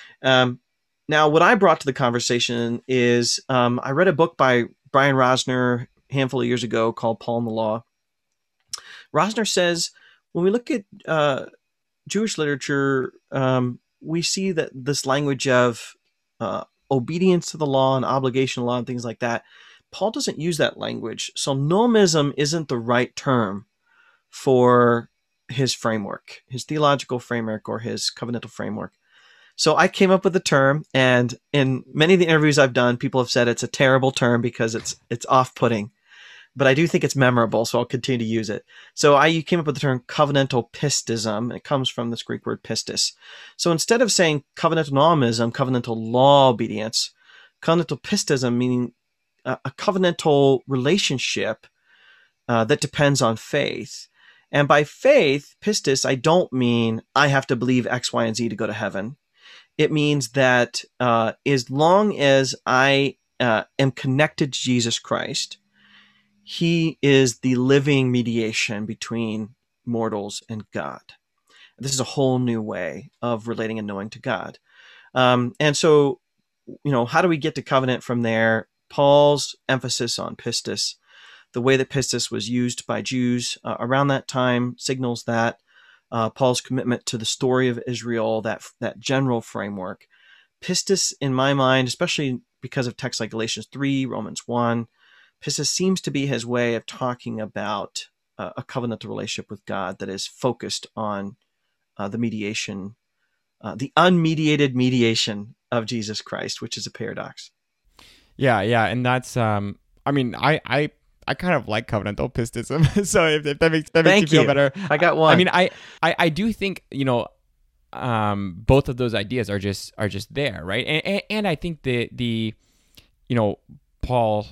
Now, what I brought to the conversation is I read a book by Brian Rosner a handful of years ago called Paul and the Law. Rosner says, when we look at Jewish literature, we see that this language of obedience to the law and obligation law and things like that, Paul doesn't use that language. So nomism isn't the right term for his framework, his theological framework or his covenantal framework. So I came up with the term, and in many of the interviews I've done, people have said it's a terrible term because it's off-putting. But I do think it's memorable, so I'll continue to use it. So I came up with the term covenantal pistism, and it comes from this Greek word pistis. So instead of saying covenantal nomism, covenantal law obedience, covenantal pistism, meaning a covenantal relationship that depends on faith. And by faith, pistis, I don't mean I have to believe X, Y, and Z to go to heaven. It means that as long as I am connected to Jesus Christ, he is the living mediation between mortals and God. This is a whole new way of relating and knowing to God. And so, how do we get to covenant from there? Paul's emphasis on pistis, the way that pistis was used by Jews around that time, signals that Paul's commitment to the story of Israel, that general framework. Pistis, in my mind, especially because of texts like Galatians 3, Romans 1, pistis seems to be his way of talking about a covenantal relationship with God that is focused on the mediation, the unmediated mediation of Jesus Christ, which is a paradox. Yeah, and that's I kind of like covenantal pistism. So if that makes you feel better, I got one. I mean, I do think both of those ideas are just there, right? And I think the Paul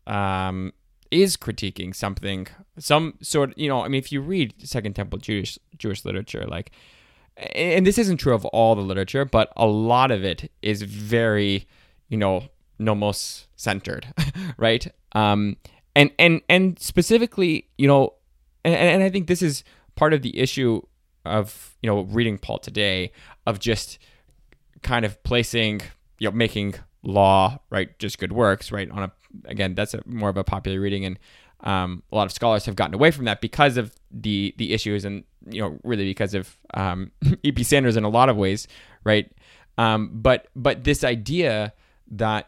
is critiquing some sort of, if you read Second Temple Jewish literature, like, and this isn't true of all the literature, but a lot of it is very nomos centered, right? And specifically, and I think this is part of the issue of reading Paul today, of just kind of placing making law, right, just good works, right, again, that's more of a popular reading, and a lot of scholars have gotten away from that because of the issues, and really because of E.P. Sanders in a lot of ways, right? But this idea that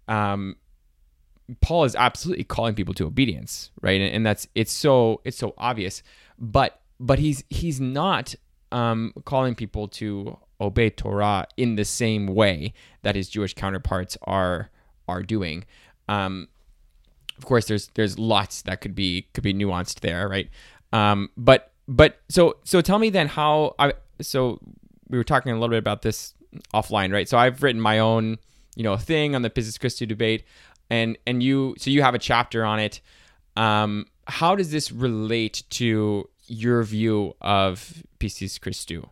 Paul is absolutely calling people to obedience, right? And it's so obvious, but he's not calling people to obey Torah in the same way that his Jewish counterparts are doing. Of course, there's lots that could be nuanced there, right? But so tell me then so we were talking a little bit about this offline, right? So I've written my own thing on the Pistis Christi debate, and you have a chapter on it. How does this relate to your view of Pistis Christi?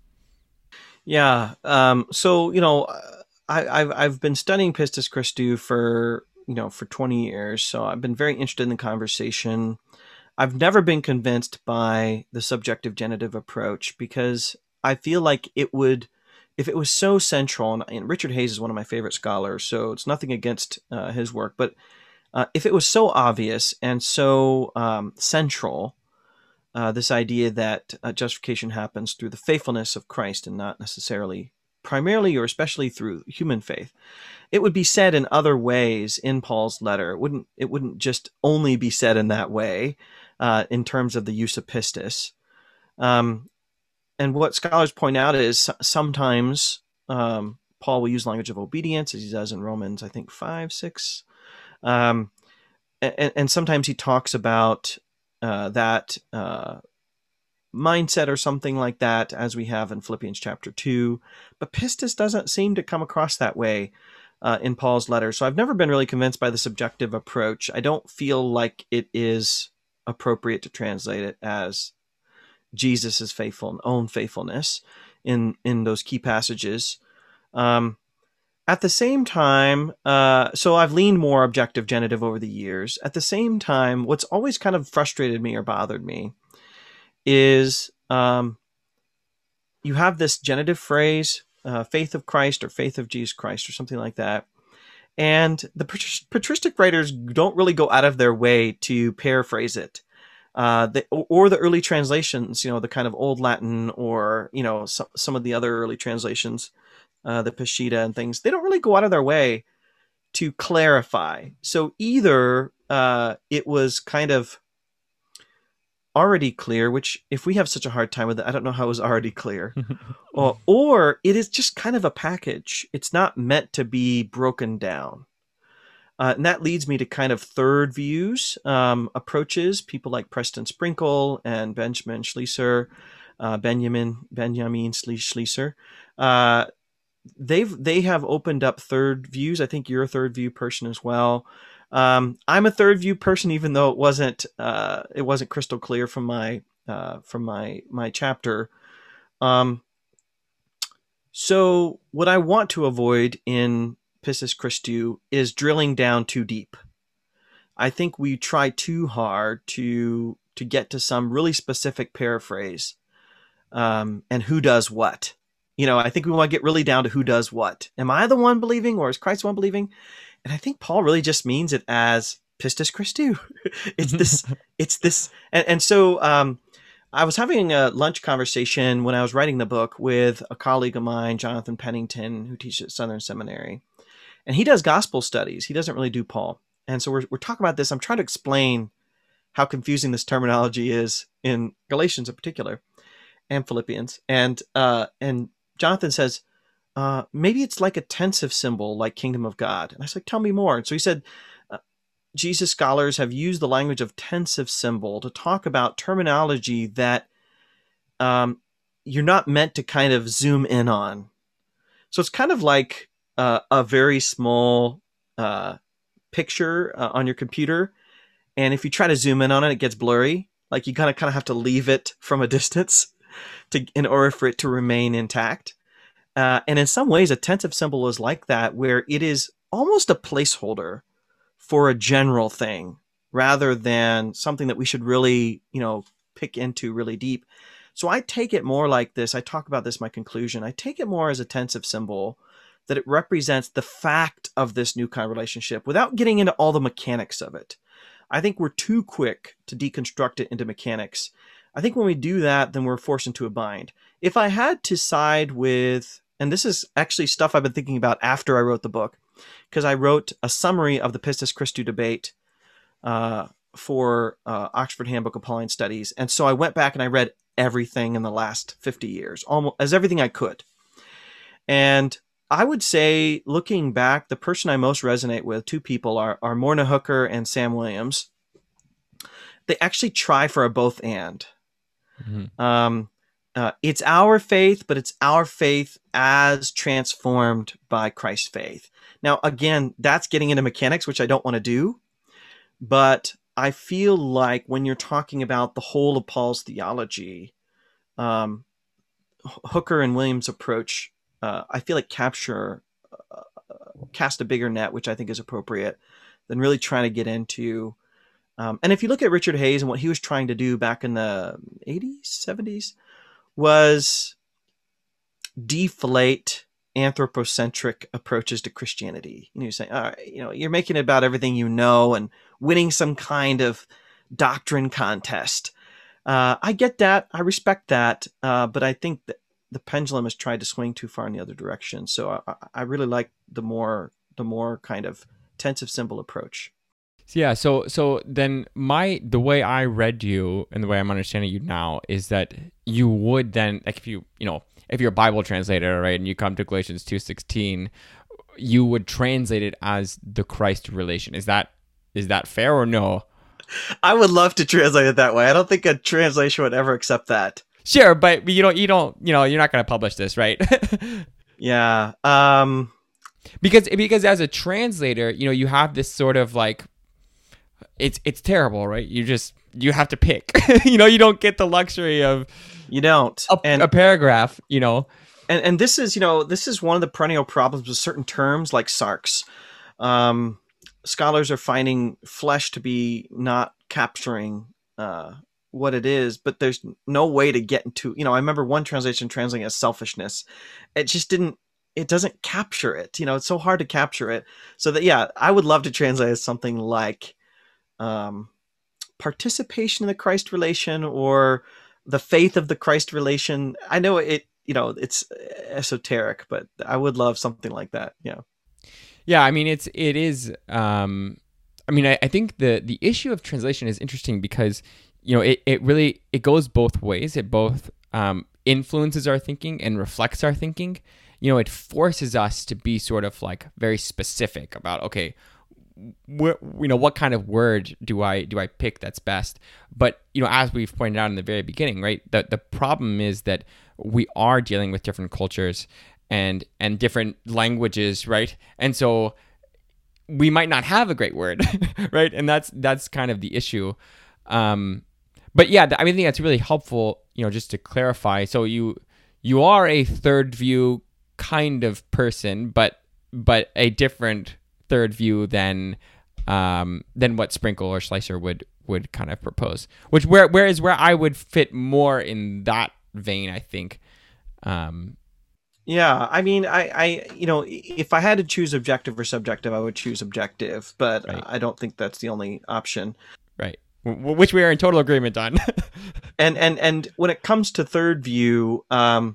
Yeah. So I've been studying Pistis Christi for 20 years. So I've been very interested in the conversation. I've never been convinced by the subjective genitive approach, because I feel like it would, if it was so central, and Richard Hays is one of my favorite scholars, so it's nothing against his work, but if it was so obvious and so central, this idea that justification happens through the faithfulness of Christ and not necessarily primarily or especially through human faith, it would be said in other ways in Paul's letter. It wouldn't just only be said in that way in terms of the use of pistis. And what scholars point out is sometimes Paul will use language of obedience, as he does in Romans, I think 5, 6. And sometimes he talks about that mindset or something like that, as we have in Philippians chapter 2. But pistis doesn't seem to come across that way in Paul's letter. So I've never been really convinced by the subjective approach. I don't feel like it is appropriate to translate it as Jesus' faithful and own faithfulness in those key passages. At the same time, so I've leaned more objective genitive over the years. At the same time, what's always kind of frustrated me or bothered me is you have this genitive phrase, faith of Christ or faith of Jesus Christ or something like that. And the patristic writers don't really go out of their way to paraphrase it. Or the early translations, the kind of Old Latin or, some of the other early translations, the Peshitta and things, they don't really go out of their way to clarify. So either it was kind of already clear, which if we have such a hard time with it, I don't know how it was already clear, or it is just kind of a package. It's not meant to be broken down. And that leads me to kind of third views, approaches, people like Preston Sprinkle and Benjamin Schlieser, Benjamin Schlieser. They have opened up third views. I think you're a third view person as well. I'm a third view person, even though it wasn't crystal clear from my chapter. So what I want to avoid in Pistis Christi is drilling down too deep. I think we try too hard to get to some really specific paraphrase, and who does what. I think we want to get really down to who does what. Am I the one believing, or is Christ the one believing? And I think Paul really just means it as Pistis Christi. It's this. And so I was having a lunch conversation when I was writing the book with a colleague of mine, Jonathan Pennington, who teaches at Southern Seminary. And he does gospel studies. He doesn't really do Paul. And so we're talking about this. I'm trying to explain how confusing this terminology is in Galatians in particular and Philippians. And Jonathan says, maybe it's like a tensive symbol, like kingdom of God. And I was like, tell me more. And so he said, Jesus scholars have used the language of tensive symbol to talk about terminology that you're not meant to kind of zoom in on. So it's kind of like a very small picture on your computer. And if you try to zoom in on it, it gets blurry. Like you kind of have to leave it from a distance in order for it to remain intact. And in some ways, a tensive symbol is like that, where it is almost a placeholder for a general thing rather than something that we should really, pick into really deep. So I take it more like this. I talk about this in my conclusion. I take it more as a tensive symbol, that it represents the fact of this new kind of relationship without getting into all the mechanics of it. I think we're too quick to deconstruct it into mechanics. I think when we do that, then we're forced into a bind. If I had to side with, and this is actually stuff I've been thinking about after I wrote the book, because I wrote a summary of the Pistis Christi debate for Oxford Handbook of Pauline Studies. And so I went back and I read everything in the last 50 years, almost as everything I could. And I would say, looking back, the person I most resonate with, two people, are Morna Hooker and Sam Williams. They actually try for a both and. Mm-hmm. It's our faith, but it's our faith as transformed by Christ's faith. Now, again, that's getting into mechanics, which I don't want to do. But I feel like when you're talking about the whole of Paul's theology, Hooker and Williams' approach, I feel like cast a bigger net, which I think is appropriate, than really trying to get into. And if you look at Richard Hayes and what he was trying to do back in the 80s, 70s, was deflate anthropocentric approaches to Christianity. You're saying, all right, you're making it about everything you know and winning some kind of doctrine contest. I get that. I respect that. But I think that the pendulum has tried to swing too far in the other direction. So I really like the more kind of tensive symbol approach. Yeah. So then the way I read you and the way I'm understanding you now is that you would then, like, if you're a Bible translator, right, and you come to Galatians 2:16, you would translate it as the Christ relation. Is that fair or no? I would love to translate it that way. I don't think a translation would ever accept that. Sure, but you're not going to publish this, right? Yeah. Because as a translator, you have this sort of like, it's terrible, right? You have to pick. You don't get the luxury of a paragraph, And this is one of the perennial problems with certain terms like sarx. Scholars are finding flesh to be not capturing what it is, but there's no way to get into. I remember one translation translating as selfishness. It just didn't. It doesn't capture it. It's so hard to capture it. So that, yeah, I would love to translate as something like participation in the Christ relation or the faith of the Christ relation. I know it's esoteric, but I would love something like that. Yeah. Yeah. I mean, it is. I think the issue of translation is interesting because, it goes both ways. It both influences our thinking and reflects our thinking. It forces us to be sort of like very specific about, okay, what kind of word do I pick that's best? But as we've pointed out in the very beginning, right, the problem is that we are dealing with different cultures and different languages, right? And so we might not have a great word, right? And that's kind of the issue. But yeah, I think that's really helpful, just to clarify. So you are a third view kind of person, but a different third view than what Sprinkle or Schleicher would kind of propose. Whereas I would fit more in that vein, I think. Yeah, I mean, I if I had to choose objective or subjective, I would choose objective, but right. I don't think that's the only option. Right. Which we are in total agreement on. and when it comes to third view,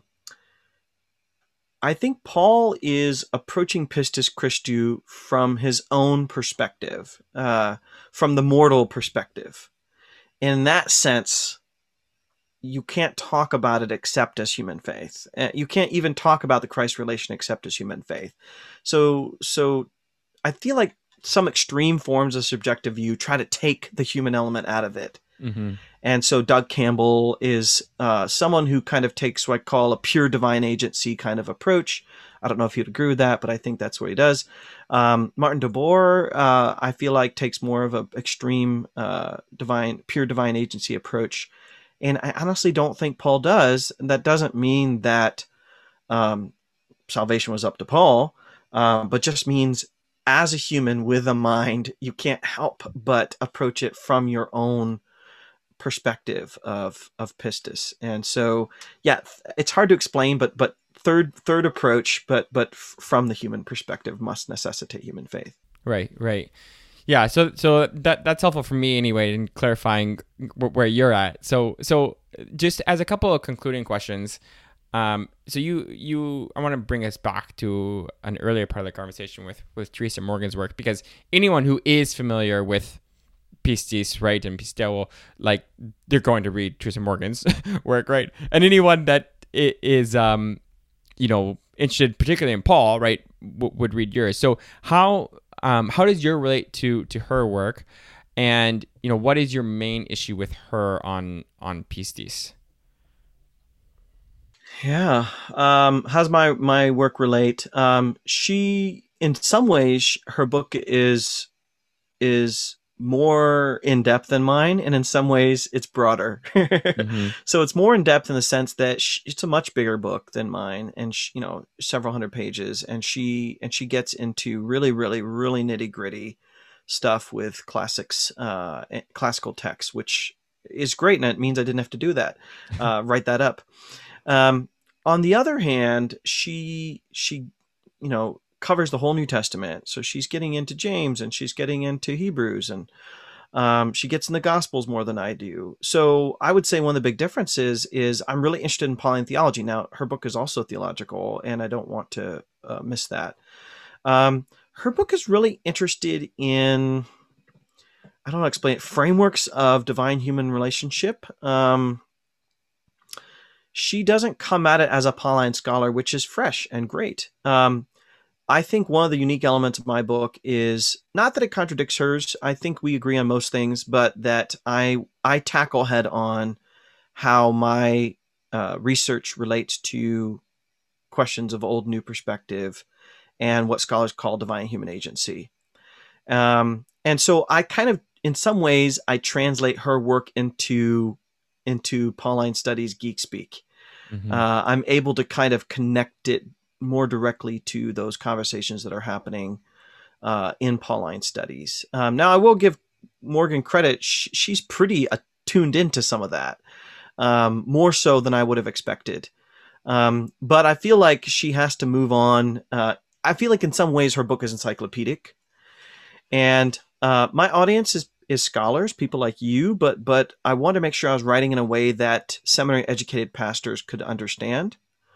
I think Paul is approaching Pistis Christou from his own perspective, from the mortal perspective. In that sense, you can't talk about it except as human faith. You can't even talk about the Christ relation except as human faith. So I feel like some extreme forms of subjective view try to take the human element out of it. Mm-hmm. And so Doug Campbell is someone who kind of takes what I call a pure divine agency kind of approach. I don't know if you'd agree with that, but I think that's what he does. Martin DeBoer, I feel like, takes more of an extreme pure divine agency approach. And I honestly don't think Paul does. And that doesn't mean that salvation was up to Paul, but just means as a human with a mind, you can't help but approach it from your own perspective of pistis. And so, yeah, it's hard to explain, but third approach, but from the human perspective must necessitate human faith. Right. Yeah, so that's helpful for me anyway in clarifying where you're at. So just as a couple of concluding questions, so I want to bring us back to an earlier part of the conversation with Teresa Morgan's work, because anyone who is familiar with pistis, right, and pisteuo, like, they're going to read Teresa Morgan's work, right? And anyone that is interested particularly in Paul, right, would read yours. So how does your relate to her work, and what is your main issue with her on pistis? Yeah. How's my work relate? She in some ways, her book is more in depth than mine, and in some ways, it's broader. Mm-hmm. So it's more in depth in the sense that it's a much bigger book than mine, and several hundred pages, and she gets into really, really, really nitty gritty stuff with classical texts, which is great, and it means I didn't have to do that, write that up. On the other hand, she covers the whole New Testament. So she's getting into James, and she's getting into Hebrews, and she gets in the Gospels more than I do. So I would say one of the big differences is I'm really interested in Pauline theology. Now, her book is also theological, and I don't want to miss that. Her book is really interested in, I don't know how to explain it, frameworks of divine-human relationship. She doesn't come at it as a Pauline scholar, which is fresh and great. I think one of the unique elements of my book is not that it contradicts hers. I think we agree on most things, but that I tackle head on how my research relates to questions of old new perspective and what scholars call divine human agency. And so I kind of, in some ways, I translate her work into Pauline studies geek speak. Mm-hmm. I'm able to kind of connect it more directly to those conversations that are happening in Pauline studies. Now, I will give Morgan credit. She's pretty tuned into some of that, more so than I would have expected. But I feel like she has to move on. I feel like in some ways her book is encyclopedic. And my audience is scholars, people like you, but I want to make sure I was writing in a way that seminary-educated pastors could understand.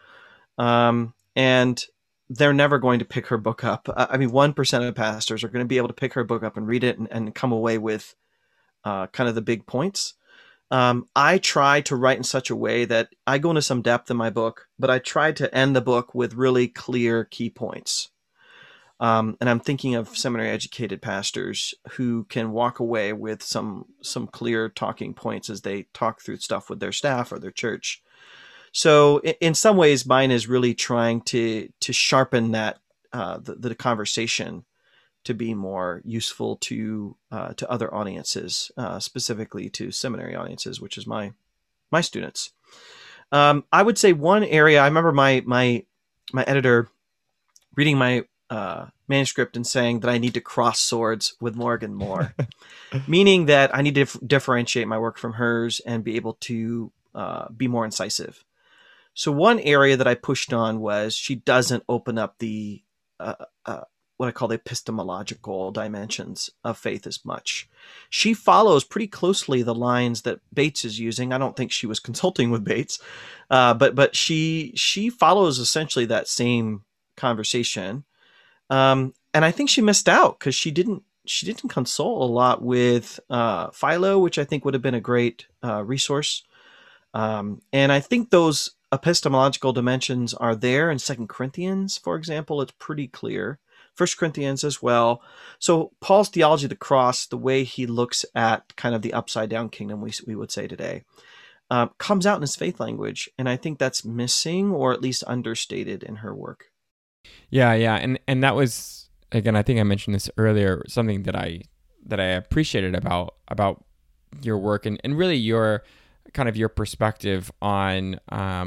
And they're never going to pick her book up. I mean, 1% of pastors are going to be able to pick her book up and read it and come away with kind of the big points. I try to write in such a way that I go into some depth in my book, but I try to end the book with really clear key points. And I'm thinking of seminary-educated pastors who can walk away with some clear talking points as they talk through stuff with their staff or their church. So in some ways, mine is really trying to sharpen that the conversation to be more useful to other audiences, specifically to seminary audiences, which is my students. I would say one area, I remember my editor reading my manuscript and saying that I need to cross swords with Morgan more, meaning that I need to differentiate my work from hers and be able to be more incisive. So one area that I pushed on was she doesn't open up the what I call the epistemological dimensions of faith as much. She follows pretty closely the lines that Bates is using. I don't think she was consulting with Bates, but she follows essentially that same conversation. And I think she missed out because she didn't consult a lot with Philo, which I think would have been a great resource. And I think those epistemological dimensions are there in 2 Corinthians, for example. It's pretty clear. 1 Corinthians as well. So Paul's theology of the cross, the way he looks at kind of the upside down kingdom, we would say today, comes out in his faith language. And I think that's missing or at least understated in her work. Yeah. And that was, again, I think I mentioned this earlier, something that I appreciated about your work and really your kind of your perspective on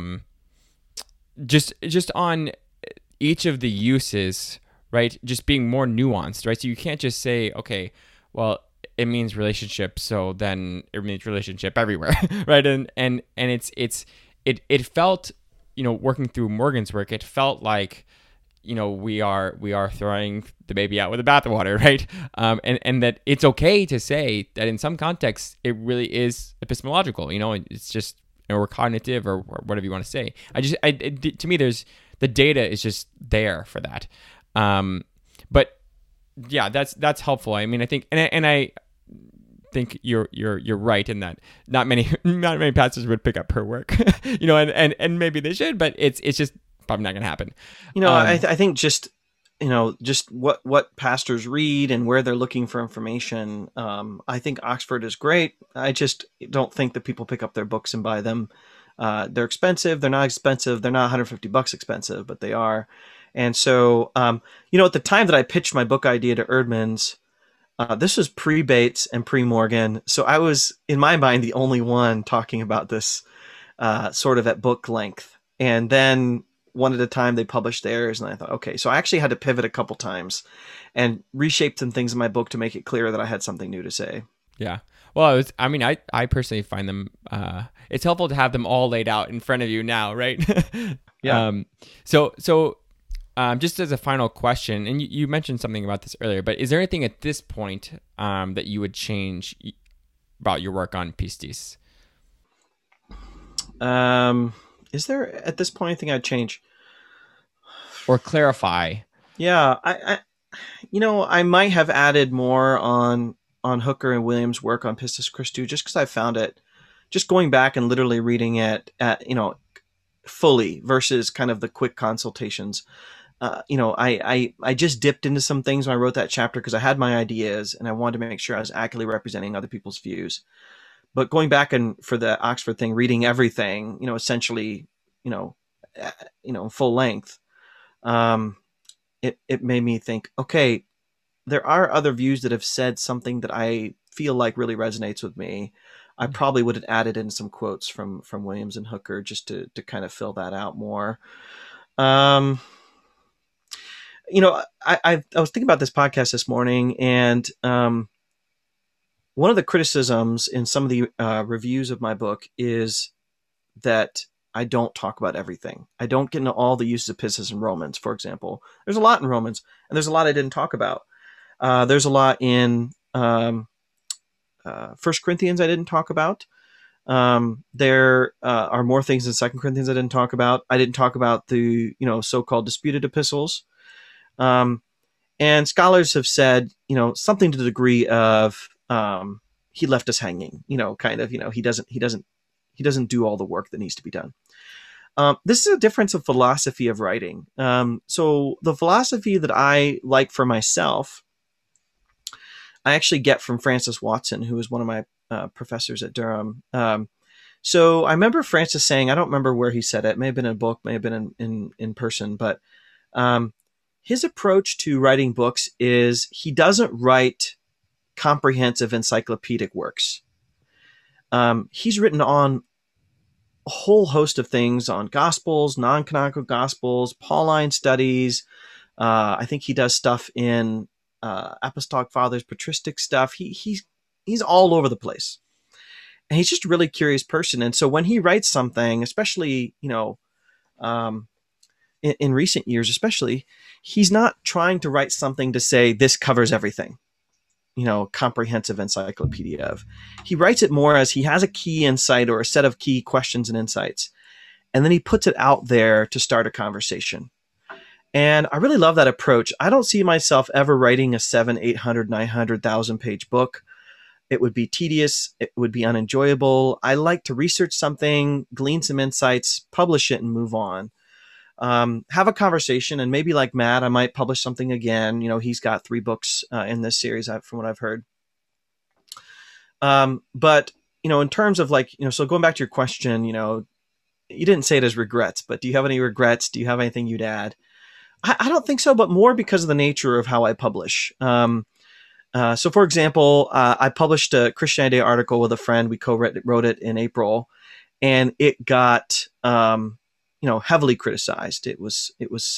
just on each of the uses, right? Just being more nuanced, right? So you can't just say, okay, well, it means relationship, so then it means relationship everywhere, right? And it felt, working through Morgan's work, it felt like, we are throwing the baby out with the bathwater, right? And that it's okay to say that in some contexts it really is epistemological. It's just or cognitive or whatever you want to say. To me, there's the data is just there for that. But yeah, that's helpful. I mean, I think and I think you're right in that not many pastors would pick up her work, and maybe they should, but it's just probably not going to happen. I think just what pastors read and where they're looking for information. I think Oxford is great. I just don't think that people pick up their books and buy them. They're expensive. They're not expensive. They're not $150 expensive, but they are. And so, at the time that I pitched my book idea to Eerdmans, this was pre-Bates and pre-Morgan. So I was, in my mind, the only one talking about this sort of at book length. And then one at a time, they published theirs. And I thought, okay, so I actually had to pivot a couple times and reshape some things in my book to make it clear that I had something new to say. Yeah. Well, I personally find them, it's helpful to have them all laid out in front of you now, right? Yeah. Just as a final question, and you mentioned something about this earlier, but is there anything at this point that you would change about your work on Pistis? Is there at this point anything I'd change? Or clarify? Yeah, I might have added more on Hooker and Williams' work on Pistis Christou, just because I found it, just going back and literally reading it fully versus kind of the quick consultations. I just dipped into some things when I wrote that chapter because I had my ideas and I wanted to make sure I was accurately representing other people's views. But going back and for the Oxford thing, reading everything, essentially, full length, it made me think, okay, there are other views that have said something that I feel like really resonates with me. I probably would have added in some quotes from Williams and Hooker just to kind of fill that out more. I was thinking about this podcast this morning, and one of the criticisms in some of the reviews of my book is that I don't talk about everything. I don't get into all the uses of Pistis in Romans, for example. There's a lot in Romans, and there's a lot I didn't talk about. There's a lot in 1 Corinthians I didn't talk about. There are more things in 2 Corinthians I didn't talk about. I didn't talk about the so-called disputed epistles. And scholars have said something to the degree of he left us hanging. He doesn't do all the work that needs to be done. This is a difference of philosophy of writing. So the philosophy that I like for myself, I actually get from Francis Watson, who was one of my professors at Durham. So I remember Francis saying, I don't remember where he said it. It may have been in a book, may have been in person, but his approach to writing books is he doesn't write comprehensive encyclopedic works. He's written on a whole host of things on Gospels, non-canonical Gospels, Pauline studies. I think he does stuff in Apostolic Fathers, patristic stuff. He's all over the place, and he's just a really curious person. And so when he writes something, especially in recent years, especially, he's not trying to write something to say this covers everything. Comprehensive encyclopedia of. He writes it more as he has a key insight or a set of key questions and insights, and then he puts it out there to start a conversation. And I really love that approach. I don't see myself ever writing a 700, 800, 900,000 page book. It would be tedious. It would be unenjoyable. I like to research something, glean some insights, publish it, and move on. Have a conversation, and maybe like Matt, I might publish something again. He's got 3 books in this series from what I've heard. But in terms of so going back to your question, you didn't say it as regrets, but do you have any regrets? Do you have anything you'd add? I don't think so, but more because of the nature of how I publish. So for example, I published a Christianity article with a friend. We co-wrote it in April, and it got, heavily criticized. It was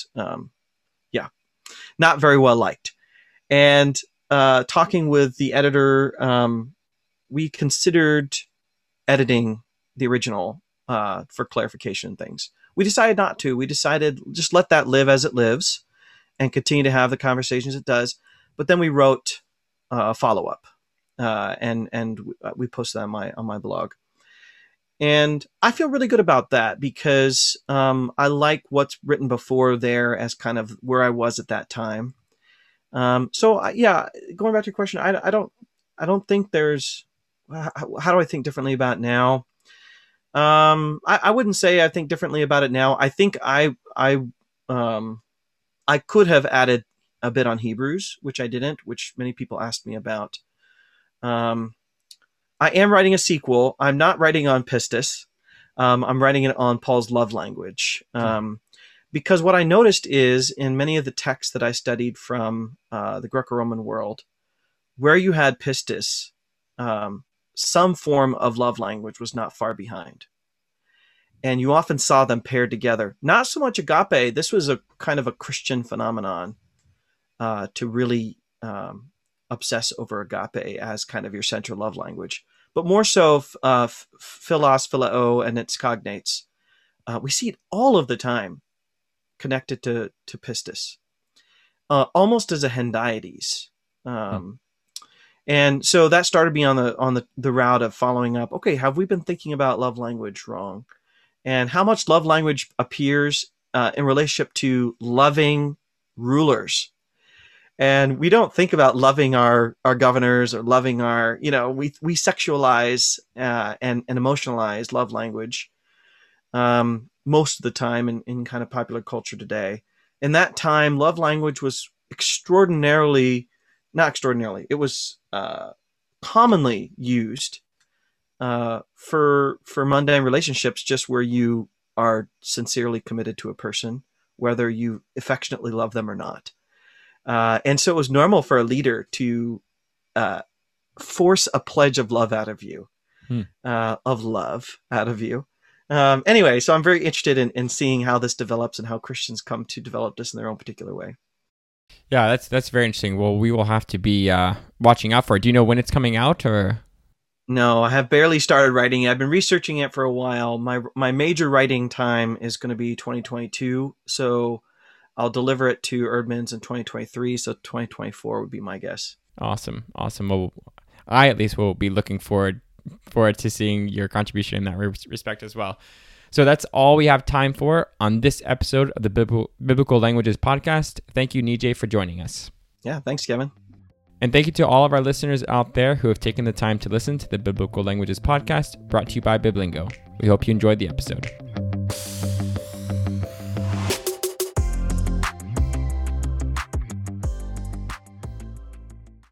not very well liked. And talking with the editor, we considered editing the original for clarification and things. We decided not to. We decided just let that live as it lives and continue to have the conversations it does. But then we wrote a follow-up, and we posted that on my blog. And I feel really good about that because I like what's written before there as kind of where I was at that time. Going back to your question, I don't think there's. How do I think differently about it now? I wouldn't say I think differently about it now. I think I could have added a bit on Hebrews, which I didn't, which many people asked me about. I am writing a sequel. I'm not writing on Pistis. I'm writing it on Paul's love language. Because what I noticed is in many of the texts that I studied from the Greco-Roman world, where you had pistis, some form of love language was not far behind. And you often saw them paired together. Not so much agape. This was a kind of a Christian phenomenon to really obsess over agape as kind of your central love language. But more so philos, phileo, and its cognates. We see it all of the time connected to pistis, almost as a hendiades. And so that started me on the route of following up. Okay, have we been thinking about love language wrong? And how much love language appears in relationship to loving rulers? And we don't think about loving our governors or loving our, we sexualize and emotionalize love language most of the time in kind of popular culture today. In that time, love language was it was commonly used for mundane relationships, just where you are sincerely committed to a person, whether you affectionately love them or not. And so it was normal for a leader to force a pledge of love out of you, Anyway, so I'm very interested in seeing how this develops and how Christians come to develop this in their own particular way. Yeah, that's very interesting. Well, we will have to be watching out for it. Do you know when it's coming out, or? No, I have barely started writing it. I've been researching it for a while. My major writing time is going to be 2022, so I'll deliver it to Eerdmans in 2023, so 2024 would be my guess. Awesome. Well, I at least will be looking forward to seeing your contribution in that respect as well. So that's all we have time for on this episode of the Biblical Languages Podcast. Thank you, Nijay, for joining us. Yeah, thanks, Kevin. And thank you to all of our listeners out there who have taken the time to listen to the Biblical Languages Podcast, brought to you by Biblingo. We hope you enjoyed the episode.